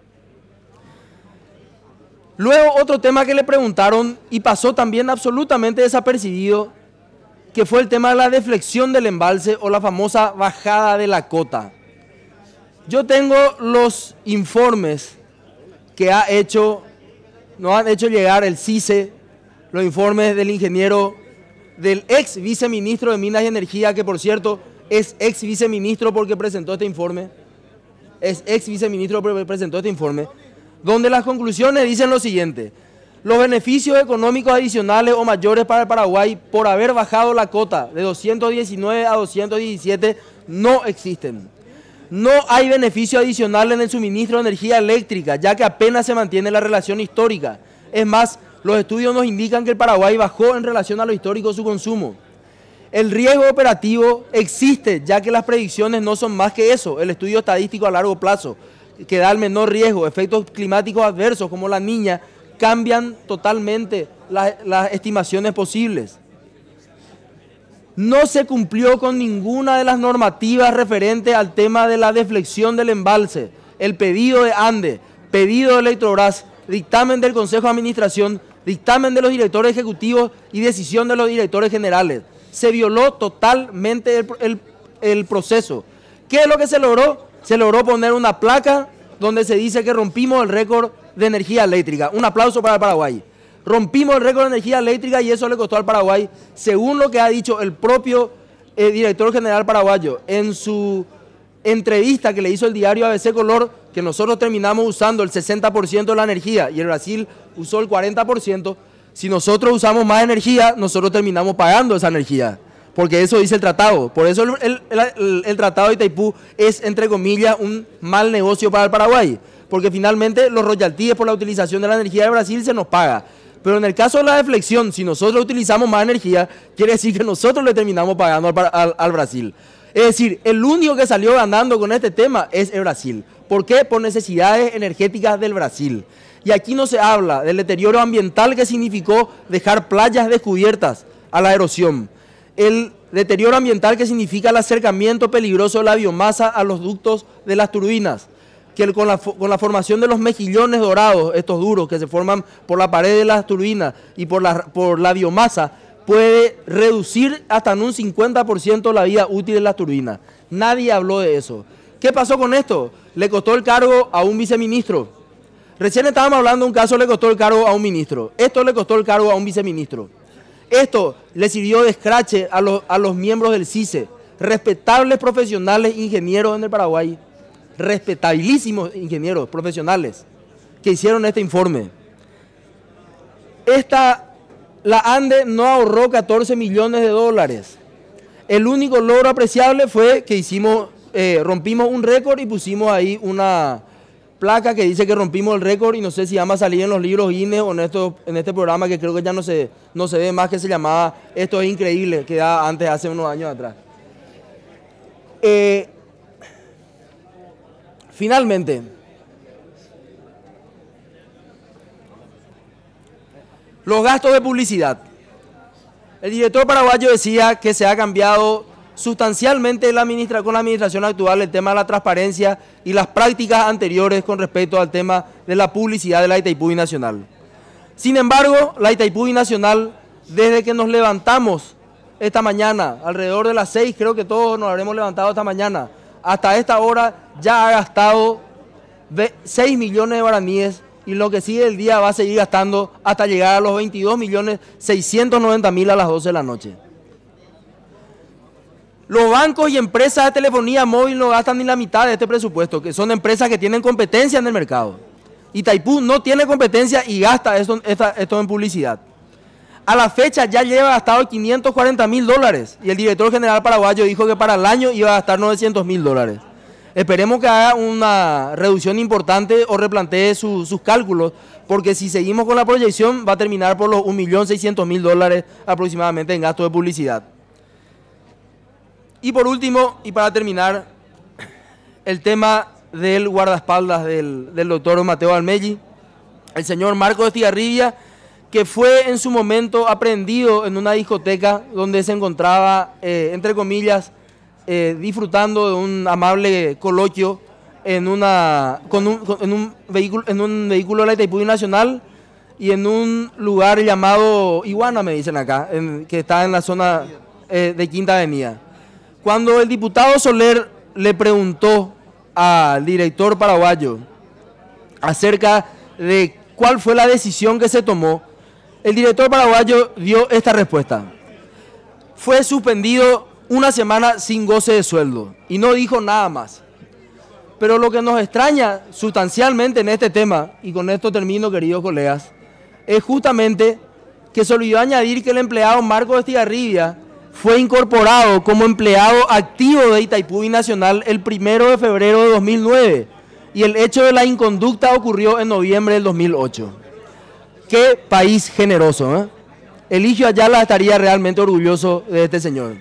Speaker 3: Luego otro tema que le preguntaron y pasó también absolutamente desapercibido, que fue el tema de la deflexión del embalse o la famosa bajada de la cota. Yo tengo los informes que ha hecho, nos han hecho llegar el C I C E, los informes del ingeniero, del ex viceministro de Minas y Energía, que por cierto es ex viceministro porque presentó este informe, es ex viceministro porque presentó este informe, donde las conclusiones dicen lo siguiente: los beneficios económicos adicionales o mayores para el Paraguay por haber bajado la cota de doscientos diecinueve a doscientos diecisiete no existen. No hay beneficio adicional en el suministro de energía eléctrica, ya que apenas se mantiene la relación histórica. Es más, los estudios nos indican que el Paraguay bajó en relación a lo histórico su consumo. El riesgo operativo existe, ya que las predicciones no son más que eso, el estudio estadístico a largo plazo, que da el menor riesgo. Efectos climáticos adversos como la Niña cambian totalmente las, las estimaciones posibles. No se cumplió con ninguna de las normativas referentes al tema de la deflexión del embalse, el pedido de ANDE, pedido de Electrobras, dictamen del Consejo de Administración, dictamen de los directores ejecutivos y decisión de los directores generales. Se violó totalmente el, el, el proceso. ¿Qué es lo que se logró? Se logró poner una placa donde se dice que rompimos el récord de energía eléctrica. Un aplauso para el Paraguay. Rompimos el récord de energía eléctrica y eso le costó al Paraguay, según lo que ha dicho el propio eh, director general paraguayo en su entrevista que le hizo el diario A B C Color, que nosotros terminamos usando el sesenta por ciento de la energía y el Brasil usó el cuarenta por ciento. Si nosotros usamos más energía, nosotros terminamos pagando esa energía, porque eso dice el tratado. Por eso el, el, el, el tratado de Itaipú es, entre comillas, un mal negocio para el Paraguay, porque finalmente los royalties por la utilización de la energía de Brasil se nos paga. Pero en el caso de la deflexión, si nosotros utilizamos más energía, quiere decir que nosotros le terminamos pagando al, al, al Brasil. Es decir, el único que salió ganando con este tema es el Brasil. ¿Por qué? Por necesidades energéticas del Brasil. Y aquí no se habla del deterioro ambiental que significó dejar playas descubiertas a la erosión. El deterioro ambiental que significa el acercamiento peligroso de la biomasa a los ductos de las turbinas, que con la, con la formación de los mejillones dorados, estos duros que se forman por la pared de las turbinas y por la, por la biomasa, puede reducir hasta en un cincuenta por ciento la vida útil de las turbinas. Nadie habló de eso. ¿Qué pasó con esto? Le costó el cargo a un viceministro. Recién estábamos hablando de un caso, le costó el cargo a un ministro. Esto le costó el cargo a un viceministro. Esto le sirvió de escrache a los, a los miembros del C I C E, respetables profesionales ingenieros en el Paraguay, respetabilísimos ingenieros profesionales que hicieron este informe. Esta, la ANDE no ahorró catorce millones de dólares. El único logro apreciable fue que hicimos, eh, rompimos un récord y pusimos ahí una placa que dice que rompimos el récord, y no sé si va a salir en los libros Guinness o en, esto, en este programa que creo que ya no se, no se ve más, que se llamaba Esto es Increíble, que da antes, hace unos años atrás. Eh, finalmente, los gastos de publicidad. El director paraguayo decía que se ha cambiado sustancialmente la administra con la administración actual el tema de la transparencia y las prácticas anteriores con respecto al tema de la publicidad de la Itaipú Binacional. Sin embargo, la Itaipú Binacional, desde que nos levantamos esta mañana, alrededor de las seis, creo que todos nos habremos levantado esta mañana, hasta esta hora ya ha gastado seis millones de guaraníes, y lo que sigue el día va a seguir gastando hasta llegar a los veintidós millones seiscientos noventa mil a las doce de la noche. Los bancos y empresas de telefonía móvil no gastan ni la mitad de este presupuesto, que son empresas que tienen competencia en el mercado. Itaipú no tiene competencia y gasta esto, esta, esto en publicidad. A la fecha ya lleva gastado quinientos cuarenta mil dólares y el director general paraguayo dijo que para el año iba a gastar novecientos mil dólares. Esperemos que haga una reducción importante o replantee su, sus cálculos, porque si seguimos con la proyección va a terminar por los un millón seiscientos mil dólares aproximadamente en gasto de publicidad. Y por último, y para terminar, el tema del guardaespaldas del, del doctor Mateo Valmelli, el señor Marcos Estigarribia, que fue en su momento aprehendido en una discoteca donde se encontraba, eh, entre comillas, eh, disfrutando de un amable coloquio en, una, con un, con, en, un vehículo, en un vehículo de la Itaipú Nacional y en un lugar llamado Iguana, me dicen acá, en, que está en la zona eh, de Quinta Avenida. Cuando el diputado Soler le preguntó al director paraguayo acerca de cuál fue la decisión que se tomó, el director paraguayo dio esta respuesta: fue suspendido una semana sin goce de sueldo, y no dijo nada más. Pero lo que nos extraña sustancialmente en este tema, y con esto termino, queridos colegas, es justamente que se olvidó añadir que el empleado Marcos Estigarribia fue incorporado como empleado activo de Itaipú Nacional el primero de febrero de dos mil nueve, y el hecho de la inconducta ocurrió en noviembre del dos mil ocho. ¡Qué país generoso! ¿eh? Eligio Ayala estaría realmente orgulloso de este señor.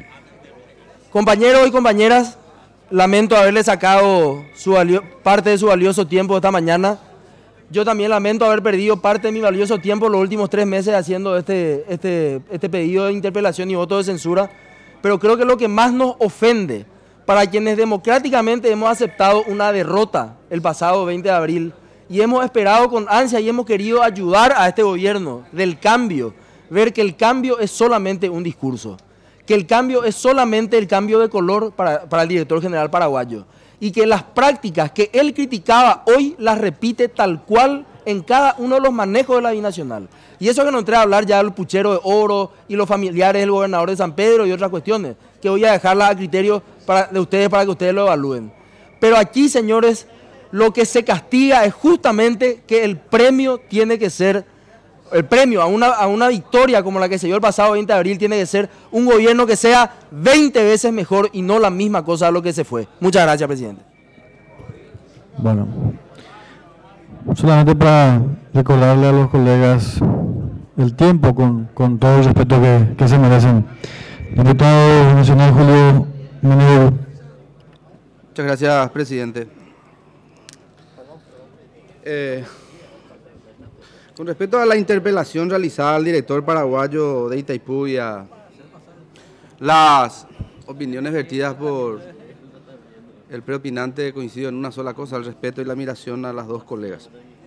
Speaker 3: Compañeros y compañeras, lamento haberle sacado su parte de su valioso tiempo esta mañana. Yo también lamento haber perdido parte de mi valioso tiempo los últimos tres meses haciendo este, este, este pedido de interpelación y voto de censura, pero creo que lo que más nos ofende para quienes democráticamente hemos aceptado una derrota el pasado veinte de abril y hemos esperado con ansia y hemos querido ayudar a este gobierno del cambio, ver que el cambio es solamente un discurso, que el cambio es solamente el cambio de color para, para el director general paraguayo, y que las prácticas que él criticaba hoy las repite tal cual en cada uno de los manejos de la binacional. Y eso que no entré a hablar ya del puchero de oro y los familiares del gobernador de San Pedro y otras cuestiones, que voy a dejarlas a criterio para, de ustedes para que ustedes lo evalúen. Pero aquí, señores, lo que se castiga es justamente que el premio tiene que ser, el premio a una, a una victoria como la que se dio el pasado veinte de abril tiene que ser un gobierno que sea veinte veces mejor y no la misma cosa a lo que se fue. Muchas gracias, presidente.
Speaker 2: Bueno, solamente para recordarle a los colegas el tiempo con, con todo el respeto que, que se merecen. Diputado nacional Julio Menegro.
Speaker 4: Muchas gracias, presidente. Eh, con respecto a la interpelación realizada al director paraguayo de Itaipú y a las opiniones vertidas por el preopinante, coincido en una sola cosa: el respeto y la admiración a las dos colegas.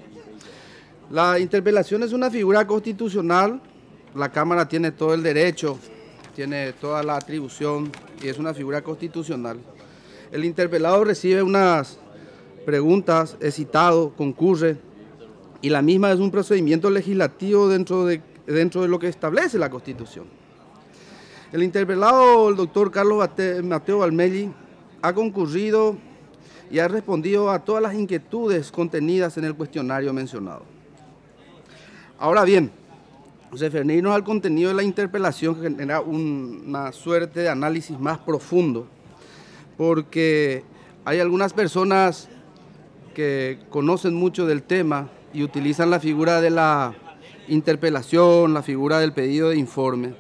Speaker 4: La interpelación es una figura constitucional, la Cámara tiene todo el derecho, tiene toda la atribución y es una figura constitucional. El interpelado recibe unas preguntas, es citado, concurre, y la misma es un procedimiento legislativo dentro de, dentro de lo que establece la Constitución. El interpelado, el doctor Carlos Mateo Valmelli, ha concurrido y ha respondido a todas las inquietudes contenidas en el cuestionario mencionado. Ahora bien, referirnos al contenido de la interpelación genera un, una suerte de análisis más profundo, porque hay algunas personas que conocen mucho del tema y utilizan la figura de la interpelación, la figura del pedido de informe,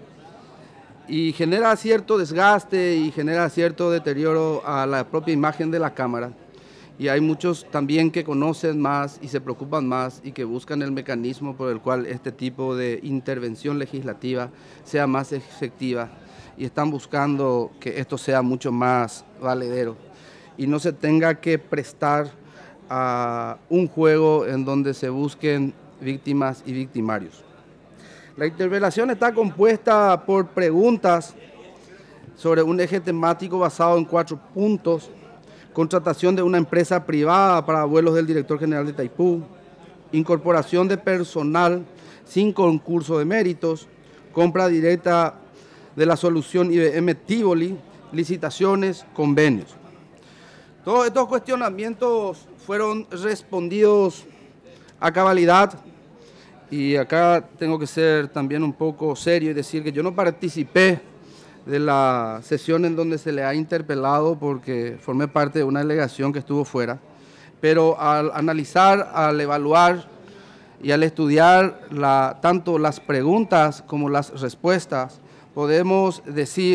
Speaker 4: y genera cierto desgaste y genera cierto deterioro a la propia imagen de la Cámara. Y hay muchos también que conocen más y se preocupan más y que buscan el mecanismo por el cual este tipo de intervención legislativa sea más efectiva, y están buscando que esto sea mucho más valedero y no se tenga que prestar a un juego en donde se busquen víctimas y victimarios. La interpelación está compuesta por preguntas sobre un eje temático basado en cuatro puntos: contratación de una empresa privada para vuelos del director general de Itaipú, incorporación de personal sin concurso de méritos, compra directa de la solución I B M Tivoli, licitaciones, convenios. Todos estos cuestionamientos fueron respondidos a cabalidad, y acá tengo que ser también un poco serio y decir que yo no participé de la sesión en donde se le ha interpelado porque formé parte de una delegación que estuvo fuera, pero al analizar, al evaluar y al estudiar la, tanto las preguntas como las respuestas, podemos decir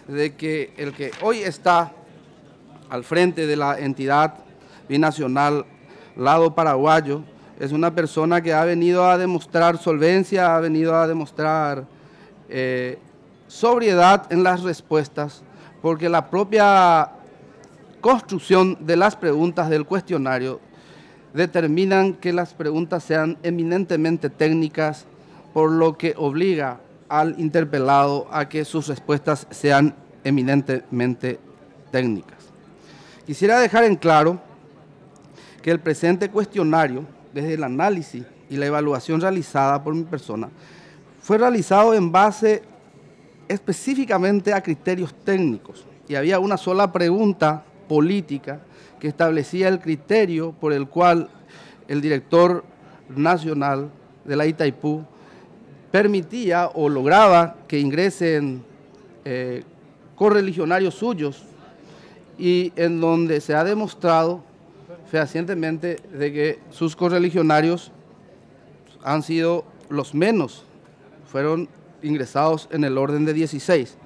Speaker 4: de que el que hoy está al frente de la entidad binacional lado paraguayo es una persona que ha venido a demostrar solvencia, ha venido a demostrar eh, sobriedad en las respuestas, porque la propia construcción de las preguntas del cuestionario determinan que las preguntas sean eminentemente técnicas, por lo que obliga al interpelado a que sus respuestas sean eminentemente técnicas. Quisiera dejar en claro que el presente cuestionario, desde el análisis y la evaluación realizada por mi persona, fue realizado en base específicamente a criterios técnicos, y había una sola pregunta política que establecía el criterio por el cual el director nacional de la Itaipú permitía o lograba que ingresen eh, correligionarios suyos, y en donde se ha demostrado fehacientemente de que sus correligionarios han sido los menos, fueron ingresados en el orden de dieciséis.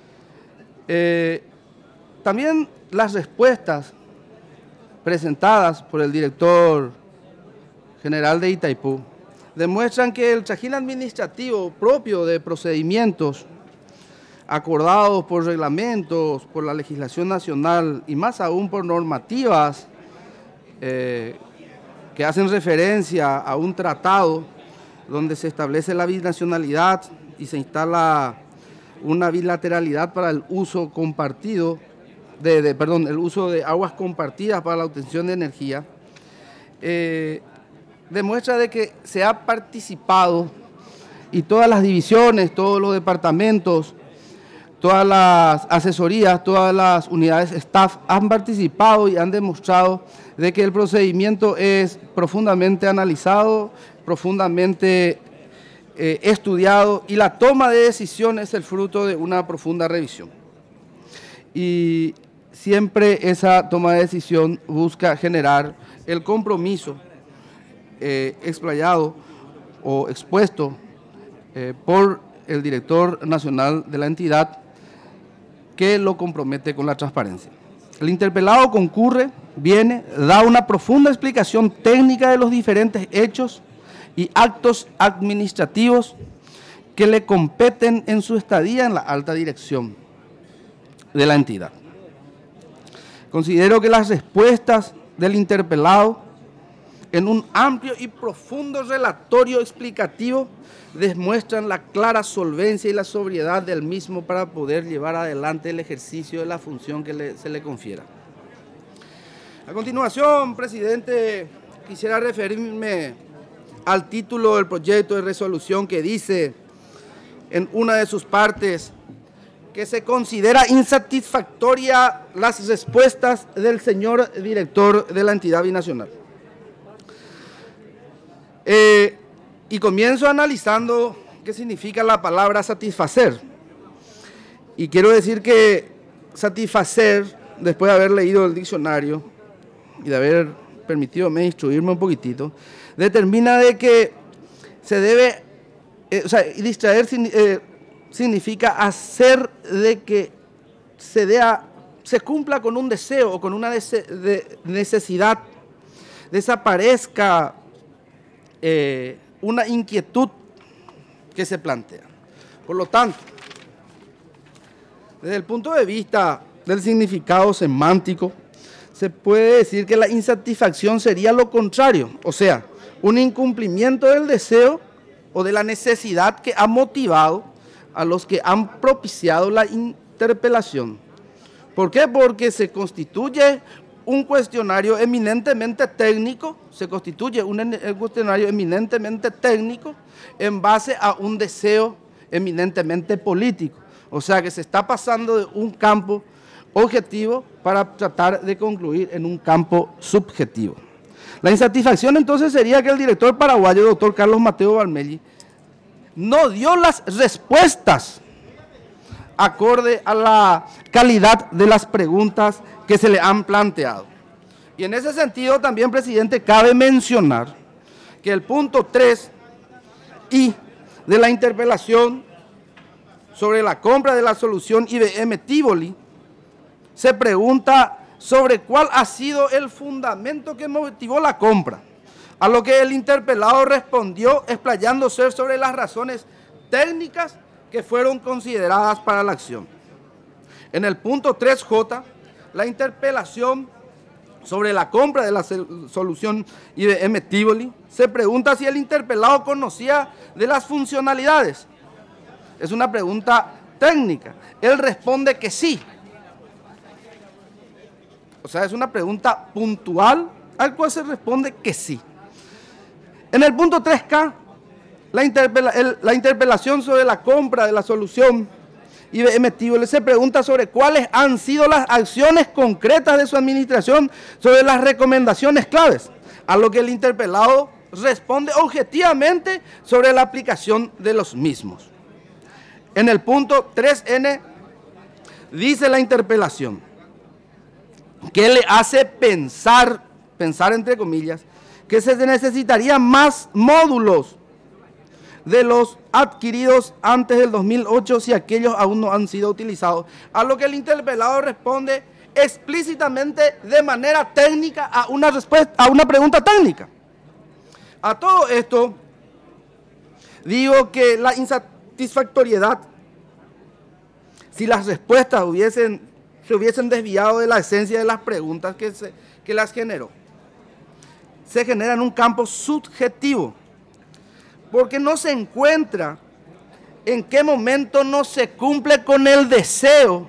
Speaker 4: Eh, también las respuestas presentadas por el director general de Itaipú demuestran que el trajín administrativo propio de procedimientos acordados por reglamentos, por la legislación nacional y más aún por normativas eh, que hacen referencia a un tratado donde se establece la binacionalidad y se instala una bilateralidad para el uso compartido, de, de, perdón, el uso de aguas compartidas para la obtención de energía, eh, demuestra de que se ha participado y todas las divisiones, todos los departamentos, todas las asesorías, todas las unidades staff han participado y han demostrado de que el procedimiento es profundamente analizado, profundamente eh, estudiado, y la toma de decisión es el fruto de una profunda revisión. Y siempre esa toma de decisión busca generar el compromiso eh, explayado o expuesto eh, por el director nacional de la entidad, que lo compromete con la transparencia. El interpelado concurre, viene, da una profunda explicación técnica de los diferentes hechos y actos administrativos que le competen en su estadía en la alta dirección de la entidad. Considero que las respuestas del interpelado, en un amplio y profundo relatorio explicativo, demuestran la clara solvencia y la sobriedad del mismo para poder llevar adelante el ejercicio de la función que le, se le confiera. A continuación, presidente, quisiera referirme al título del proyecto de resolución, que dice en una de sus partes que se considera insatisfactoria las respuestas del señor director de la entidad binacional. Eh, y comienzo analizando qué significa la palabra satisfacer. Y quiero decir que satisfacer, después de haber leído el diccionario y de haber permitido instruirme un poquitito, determina de que se debe, eh, o sea, distraer eh, significa hacer de que se, dé a, se cumpla con un deseo o con una de necesidad, desaparezca eh, una inquietud que se plantea. Por lo tanto, desde el punto de vista del significado semántico, se puede decir que la insatisfacción sería lo contrario, o sea, un incumplimiento del deseo o de la necesidad que ha motivado a los que han propiciado la interpelación. ¿Por qué? Porque se constituye un cuestionario eminentemente técnico, se constituye un cuestionario eminentemente técnico en base a un deseo eminentemente político. O sea que se está pasando de un campo objetivo para tratar de concluir en un campo subjetivo. La insatisfacción entonces sería que el director paraguayo, doctor Carlos Mateo Valmelli, no dio las respuestas acorde a la calidad de las preguntas que se le han planteado. Y en ese sentido también, presidente, cabe mencionar que el punto tres i de la interpelación sobre la compra de la solución I B M Tivoli, se pregunta sobre cuál ha sido el fundamento que motivó la compra, a lo que el interpelado respondió explayándose sobre las razones técnicas que fueron consideradas para la acción. En el punto tres J, la interpelación sobre la compra de la solución I B M Tivoli, se pregunta si el interpelado conocía de las funcionalidades. Es una pregunta técnica. Él responde que sí. O sea, es una pregunta puntual al cual se responde que sí. En el punto tres K, la, interpela, el, la interpelación sobre la compra de la solución I B M Tivoli se pregunta sobre cuáles han sido las acciones concretas de su administración sobre las recomendaciones claves, a lo que el interpelado responde objetivamente sobre la aplicación de los mismos. En el punto tres N dice la interpelación que le hace pensar, pensar entre comillas, que se necesitarían más módulos de los adquiridos antes del dos mil ocho si aquellos aún no han sido utilizados, a lo que el interpelado responde explícitamente de manera técnica a una respuesta, a una pregunta técnica. A todo esto digo que la insatisfactoriedad, si las respuestas hubiesen, se hubiesen desviado de la esencia de las preguntas que, se, que las generó, se genera en un campo subjetivo, porque no se encuentra en qué momento no se cumple con el deseo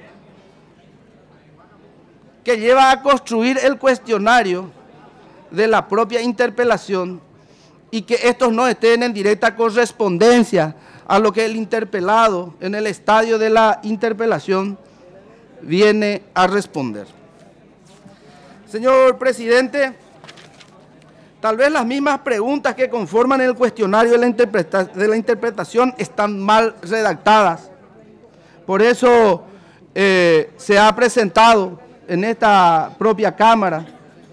Speaker 4: que lleva a construir el cuestionario de la propia interpelación y que estos no estén en directa correspondencia a lo que el interpelado en el estadio de la interpelación viene a responder. Señor presidente, tal vez las mismas preguntas que conforman el cuestionario de la, interpreta de la interpretación están mal redactadas. Por eso eh, se ha presentado en esta propia Cámara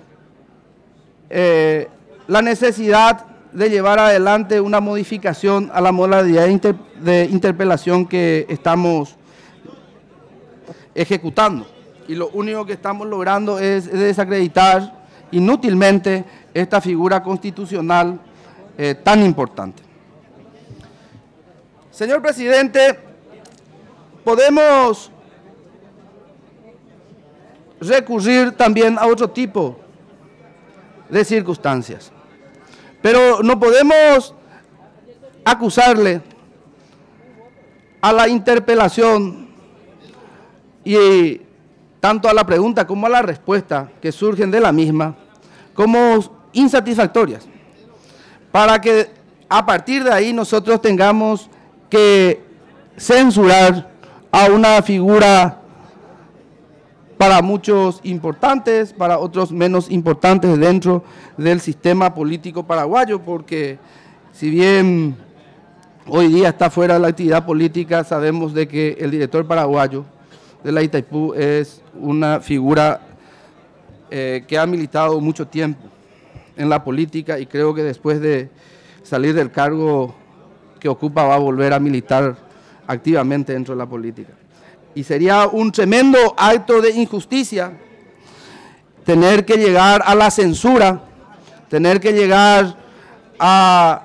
Speaker 4: eh, la necesidad de llevar adelante una modificación a la modalidad de, inter de interpelación que estamos ejecutando. Y lo único que estamos logrando es desacreditar inútilmente esta figura constitucional eh, tan importante. Señor presidente, podemos recurrir también a otro tipo de circunstancias, pero no podemos acusarle a la interpelación y tanto a la pregunta como a la respuesta que surgen de la misma como insatisfactorias, para que a partir de ahí nosotros tengamos que censurar a una figura para muchos importantes, para otros menos importantes dentro del sistema político paraguayo, porque si bien hoy día está fuera de la actividad política, sabemos de que el director paraguayo de la Itaipú es una figura eh, que ha militado mucho tiempo en la política y creo que después de salir del cargo que ocupa va a volver a militar activamente dentro de la política. Y sería un tremendo acto de injusticia tener que llegar a la censura, tener que llegar a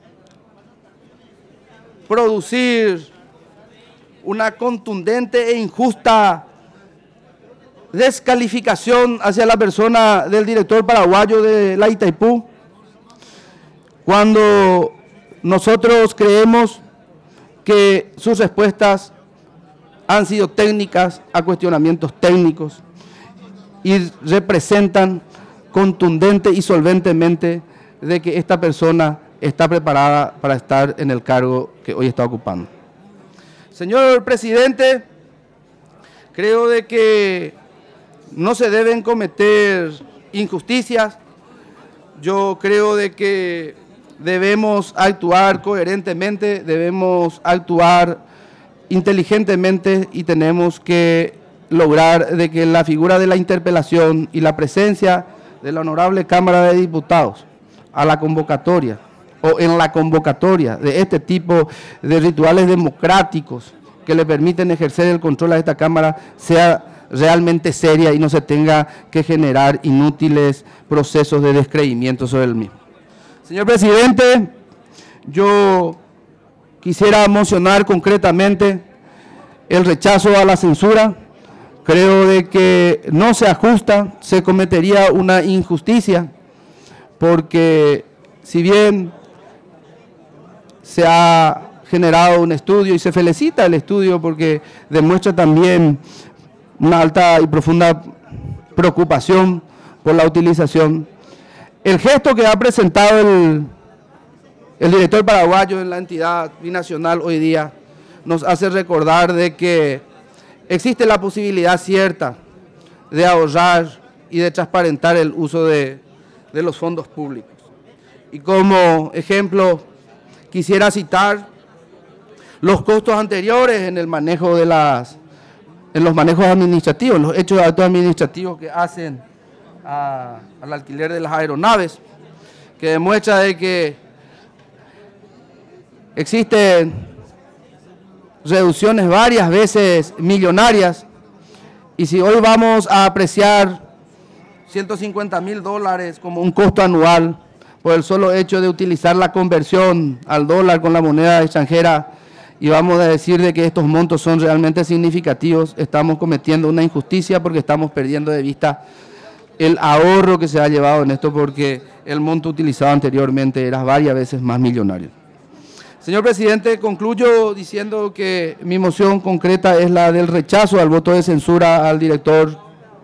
Speaker 4: producir una contundente e injusta descalificación hacia la persona del director paraguayo de la Itaipú, cuando nosotros creemos que sus respuestas han sido técnicas a cuestionamientos técnicos y representan contundente y solventemente de que esta persona está preparada para estar en el cargo que hoy está ocupando. Señor presidente, creo de que no se deben cometer injusticias. Yo creo de que debemos actuar coherentemente, debemos actuar inteligentemente y tenemos que lograr de que la figura de la interpelación y la presencia de la Honorable Cámara de Diputados a la convocatoria o en la convocatoria de este tipo de rituales democráticos que le permiten ejercer el control a esta Cámara sea realmente seria y no se tenga que generar inútiles procesos de descreimiento sobre el mismo. Señor presidente, yo quisiera mencionar concretamente el rechazo a la censura. Creo de que no se ajusta, se cometería una injusticia, porque si bien se ha generado un estudio y se felicita el estudio porque demuestra también una alta y profunda preocupación por la utilización, el gesto que ha presentado el, el director paraguayo en la entidad binacional hoy día nos hace recordar de que existe la posibilidad cierta de ahorrar y de transparentar el uso de, de los fondos públicos. Y como ejemplo quisiera citar los costos anteriores en el manejo de las, en los manejos administrativos, los hechos de actos administrativos que hacen a, al alquiler de las aeronaves, que demuestra de que existen reducciones varias veces millonarias, y si hoy vamos a apreciar ciento cincuenta mil dólares como un costo anual por el solo hecho de utilizar la conversión al dólar con la moneda extranjera, y vamos a decir de que estos montos son realmente significativos, estamos cometiendo una injusticia porque estamos perdiendo de vista el ahorro que se ha llevado en esto, porque el monto utilizado anteriormente era varias veces más millonario. Señor presidente, concluyo diciendo que mi moción concreta es la del rechazo al voto de censura al director,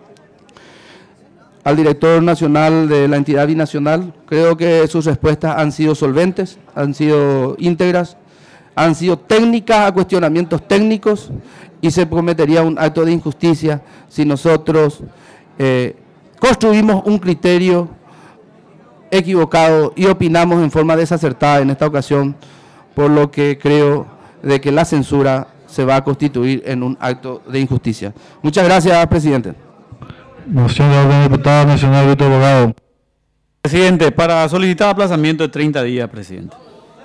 Speaker 4: al director nacional de la entidad binacional. Creo que sus respuestas han sido solventes, han sido íntegras, han sido técnicas a cuestionamientos técnicos, y se cometería un acto de injusticia si nosotros eh, construimos un criterio equivocado y opinamos en forma desacertada en esta ocasión, por lo que creo de que la censura se va a constituir en un acto de injusticia. Muchas gracias, presidente.
Speaker 2: Moción de orden del diputado nacional Víctor Bogado.
Speaker 5: Presidente, para solicitar aplazamiento de treinta días, presidente.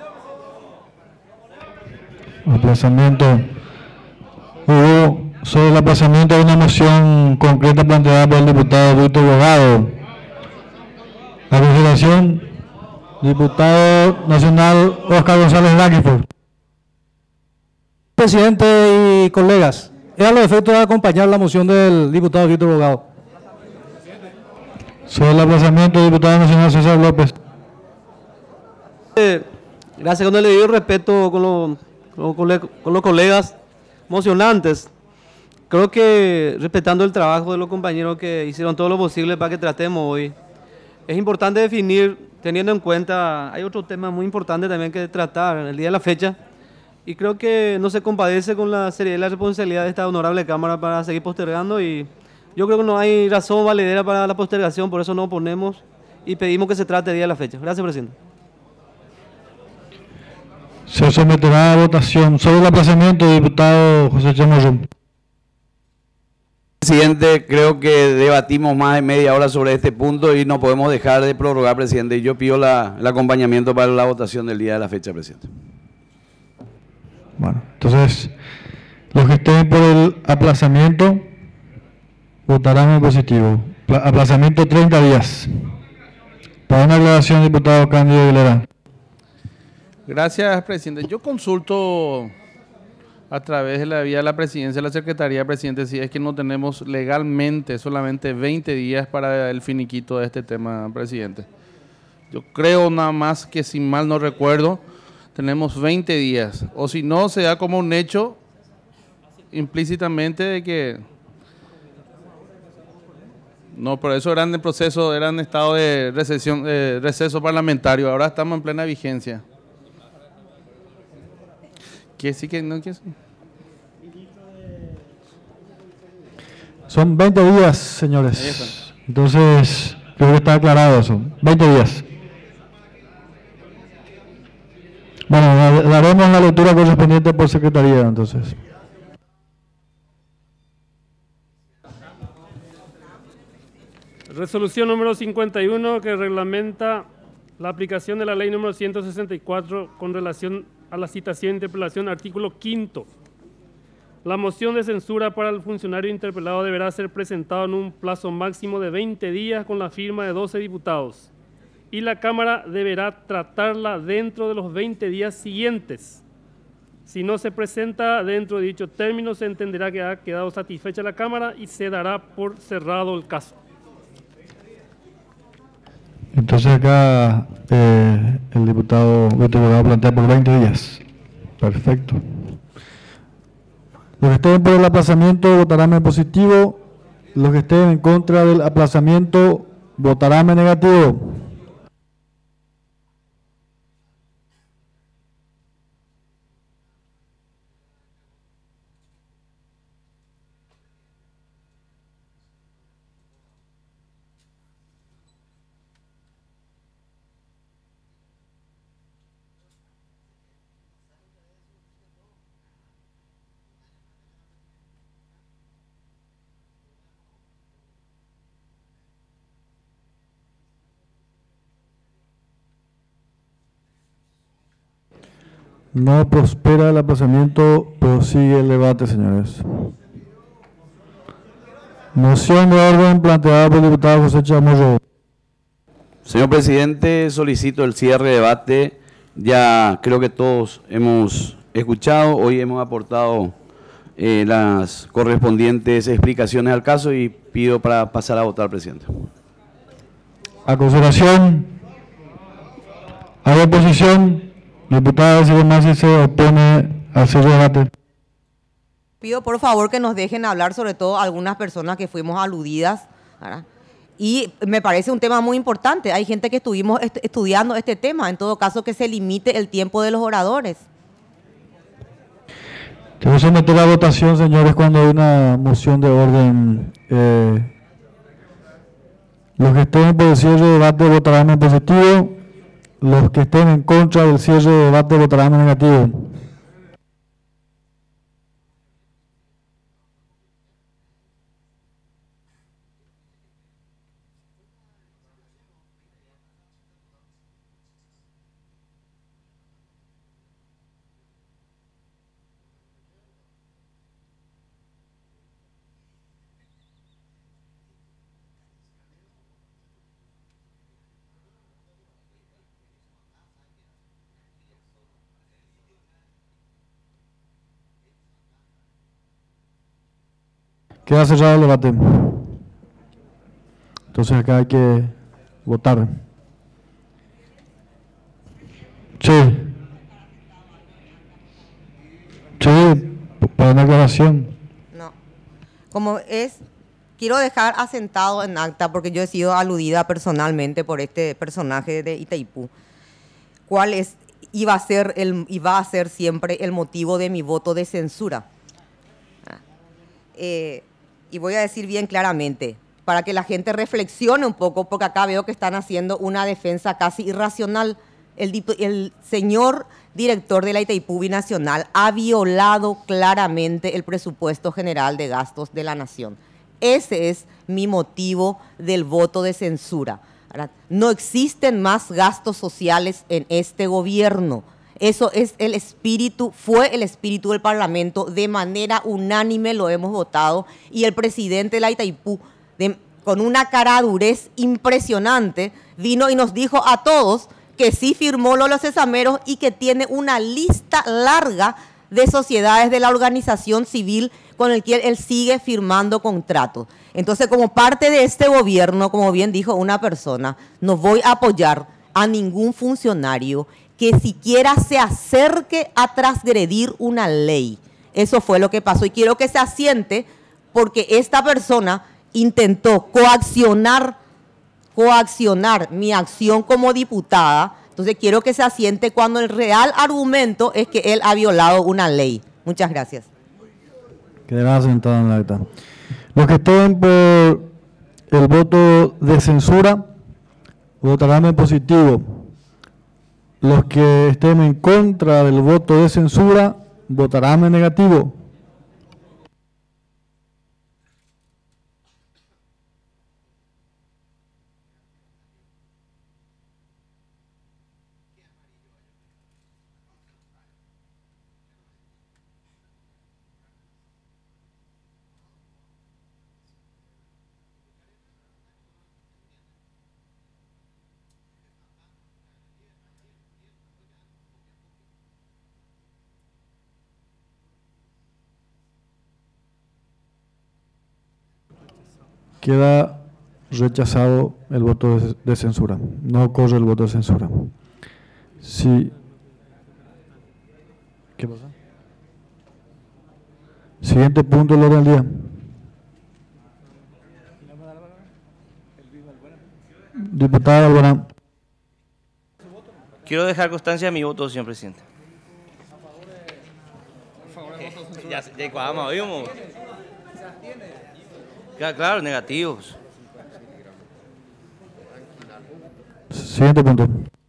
Speaker 2: Aplazamiento. Hubo sobre el aplazamiento de una moción concreta planteada por el diputado Víctor Bogado. A consideración, diputado nacional Oscar González Laquifort.
Speaker 6: Presidente y colegas, es a los efectos de acompañar la moción del diputado Víctor Bogado.
Speaker 2: Sobre el aplazamiento, diputado nacional César López.
Speaker 6: Eh, gracias, con el debido respeto con, lo, con, lo, con los colegas mocionantes. Creo que respetando el trabajo de los compañeros que hicieron todo lo posible para que tratemos hoy, es importante definir, teniendo en cuenta, hay otro tema muy importante también que tratar en el día de la fecha, y creo que no se compadece con la seriedad y la responsabilidad de esta honorable Cámara para seguir postergando, y yo creo que no hay razón valedera para la postergación, por eso nos oponemos y pedimos que se trate el día de la fecha. Gracias, presidente.
Speaker 2: Se someterá a votación sobre el aplazamiento, diputado José Chamorro.
Speaker 7: Presidente, creo que debatimos más de media hora sobre este punto y no podemos dejar de prorrogar, presidente. Y yo pido la, el acompañamiento para la votación del día de la fecha, presidente.
Speaker 2: Bueno, entonces, los que estén por el aplazamiento votarán en positivo. Pla- aplazamiento treinta días. Para una aclaración, diputado Cándido Aguilera.
Speaker 8: Gracias, presidente. Yo consulto a través de la vía de la presidencia de la Secretaría, presidente, si es que no tenemos legalmente solamente veinte días para el finiquito de este tema, presidente. Yo creo nada más que, si mal no recuerdo, tenemos veinte días. O si no, se da como un hecho implícitamente de que... No, por eso eran en proceso, eran en estado de recesión, de receso parlamentario. Ahora estamos en plena vigencia. ¿Qué sí que no? ¿Qué sí?
Speaker 2: Son veinte días, señores. Entonces, creo que está aclarado eso. veinte días. Bueno, daremos la lectura correspondiente por secretaría, entonces.
Speaker 9: Resolución número cincuenta y uno, que reglamenta la aplicación de la ley número ciento sesenta y cuatro con relación a la citación e interpelación, artículo quinto. La moción de censura para el funcionario interpelado deberá ser presentada en un plazo máximo de veinte días con la firma de doce diputados y la Cámara deberá tratarla dentro de los veinte días siguientes. Si no se presenta dentro de dicho término, se entenderá que ha quedado satisfecha la Cámara y se dará por cerrado el caso.
Speaker 2: Entonces acá eh, el diputado Beto va a plantear por veinte días. Perfecto. Los que estén por el aplazamiento votarán en positivo. Los que estén en contra del aplazamiento votarán en negativo. No prospera el aplazamiento, prosigue el debate, señores. Moción de orden planteada por el diputado José Chamorro.
Speaker 7: Señor presidente, solicito el cierre de debate. Ya creo que todos hemos escuchado, hoy hemos aportado eh, las correspondientes explicaciones al caso y pido para pasar a votar, presidente.
Speaker 2: A consideración, hay oposición. Diputada Silvia Masi se opone al cierre de debate.
Speaker 10: Pido por favor que nos dejen hablar, sobre todo algunas personas que fuimos aludidas, ¿verdad? Y me parece un tema muy importante. Hay gente que estuvimos est estudiando este tema, en todo caso que se limite el tiempo de los oradores.
Speaker 2: Quiero someter a votación, señores, cuando hay una moción de orden. Eh, los que estén por el cierre de debate votarán en positivo. Los que estén en contra del cierre de debate votarán en negativo. Queda cerrado el debate. Entonces acá hay que votar. Sí. Sí, para una aclaración.
Speaker 10: No. Como es, quiero dejar asentado en acta, porque yo he sido aludida personalmente por este personaje de Itaipú. ¿Cuál es, iba a ser el, iba a ser siempre el motivo de mi voto de censura? Eh, y voy a decir bien claramente, para que la gente reflexione un poco, porque acá veo que están haciendo una defensa casi irracional. El, el señor director de la Itaipú Binacional ha violado claramente el presupuesto general de gastos de la nación. Ese es mi motivo del voto de censura. No existen más gastos sociales en este gobierno. Eso es el espíritu, fue el espíritu del Parlamento, de manera unánime lo hemos votado, y el presidente de la Itaipú, de, con una caradurez impresionante, vino y nos dijo a todos que sí firmó los cesameros y que tiene una lista larga de sociedades de la organización civil con el que él sigue firmando contratos. Entonces, como parte de este gobierno, como bien dijo una persona, no voy a apoyar a ningún funcionario que siquiera se acerque a transgredir una ley. Eso fue lo que pasó y quiero que se asiente, porque esta persona intentó coaccionar, coaccionar mi acción como diputada. Entonces quiero que se asiente cuando el real argumento es que él ha violado una ley. Muchas gracias.
Speaker 2: Quedará sentado en la acta. Los que estén por el voto de censura votarán en positivo. Los que estén en contra del voto de censura votarán en negativo. queda rechazado el voto de, de censura. No corre el voto de censura. Sí. ¿Qué pasa? Siguiente punto del orden del día. Diputada Alvarán.
Speaker 11: Quiero dejar constancia de mi voto, señor presidente. Ya, ya, vamos, vimos. Claro, negativos.
Speaker 2: Siguiente punto.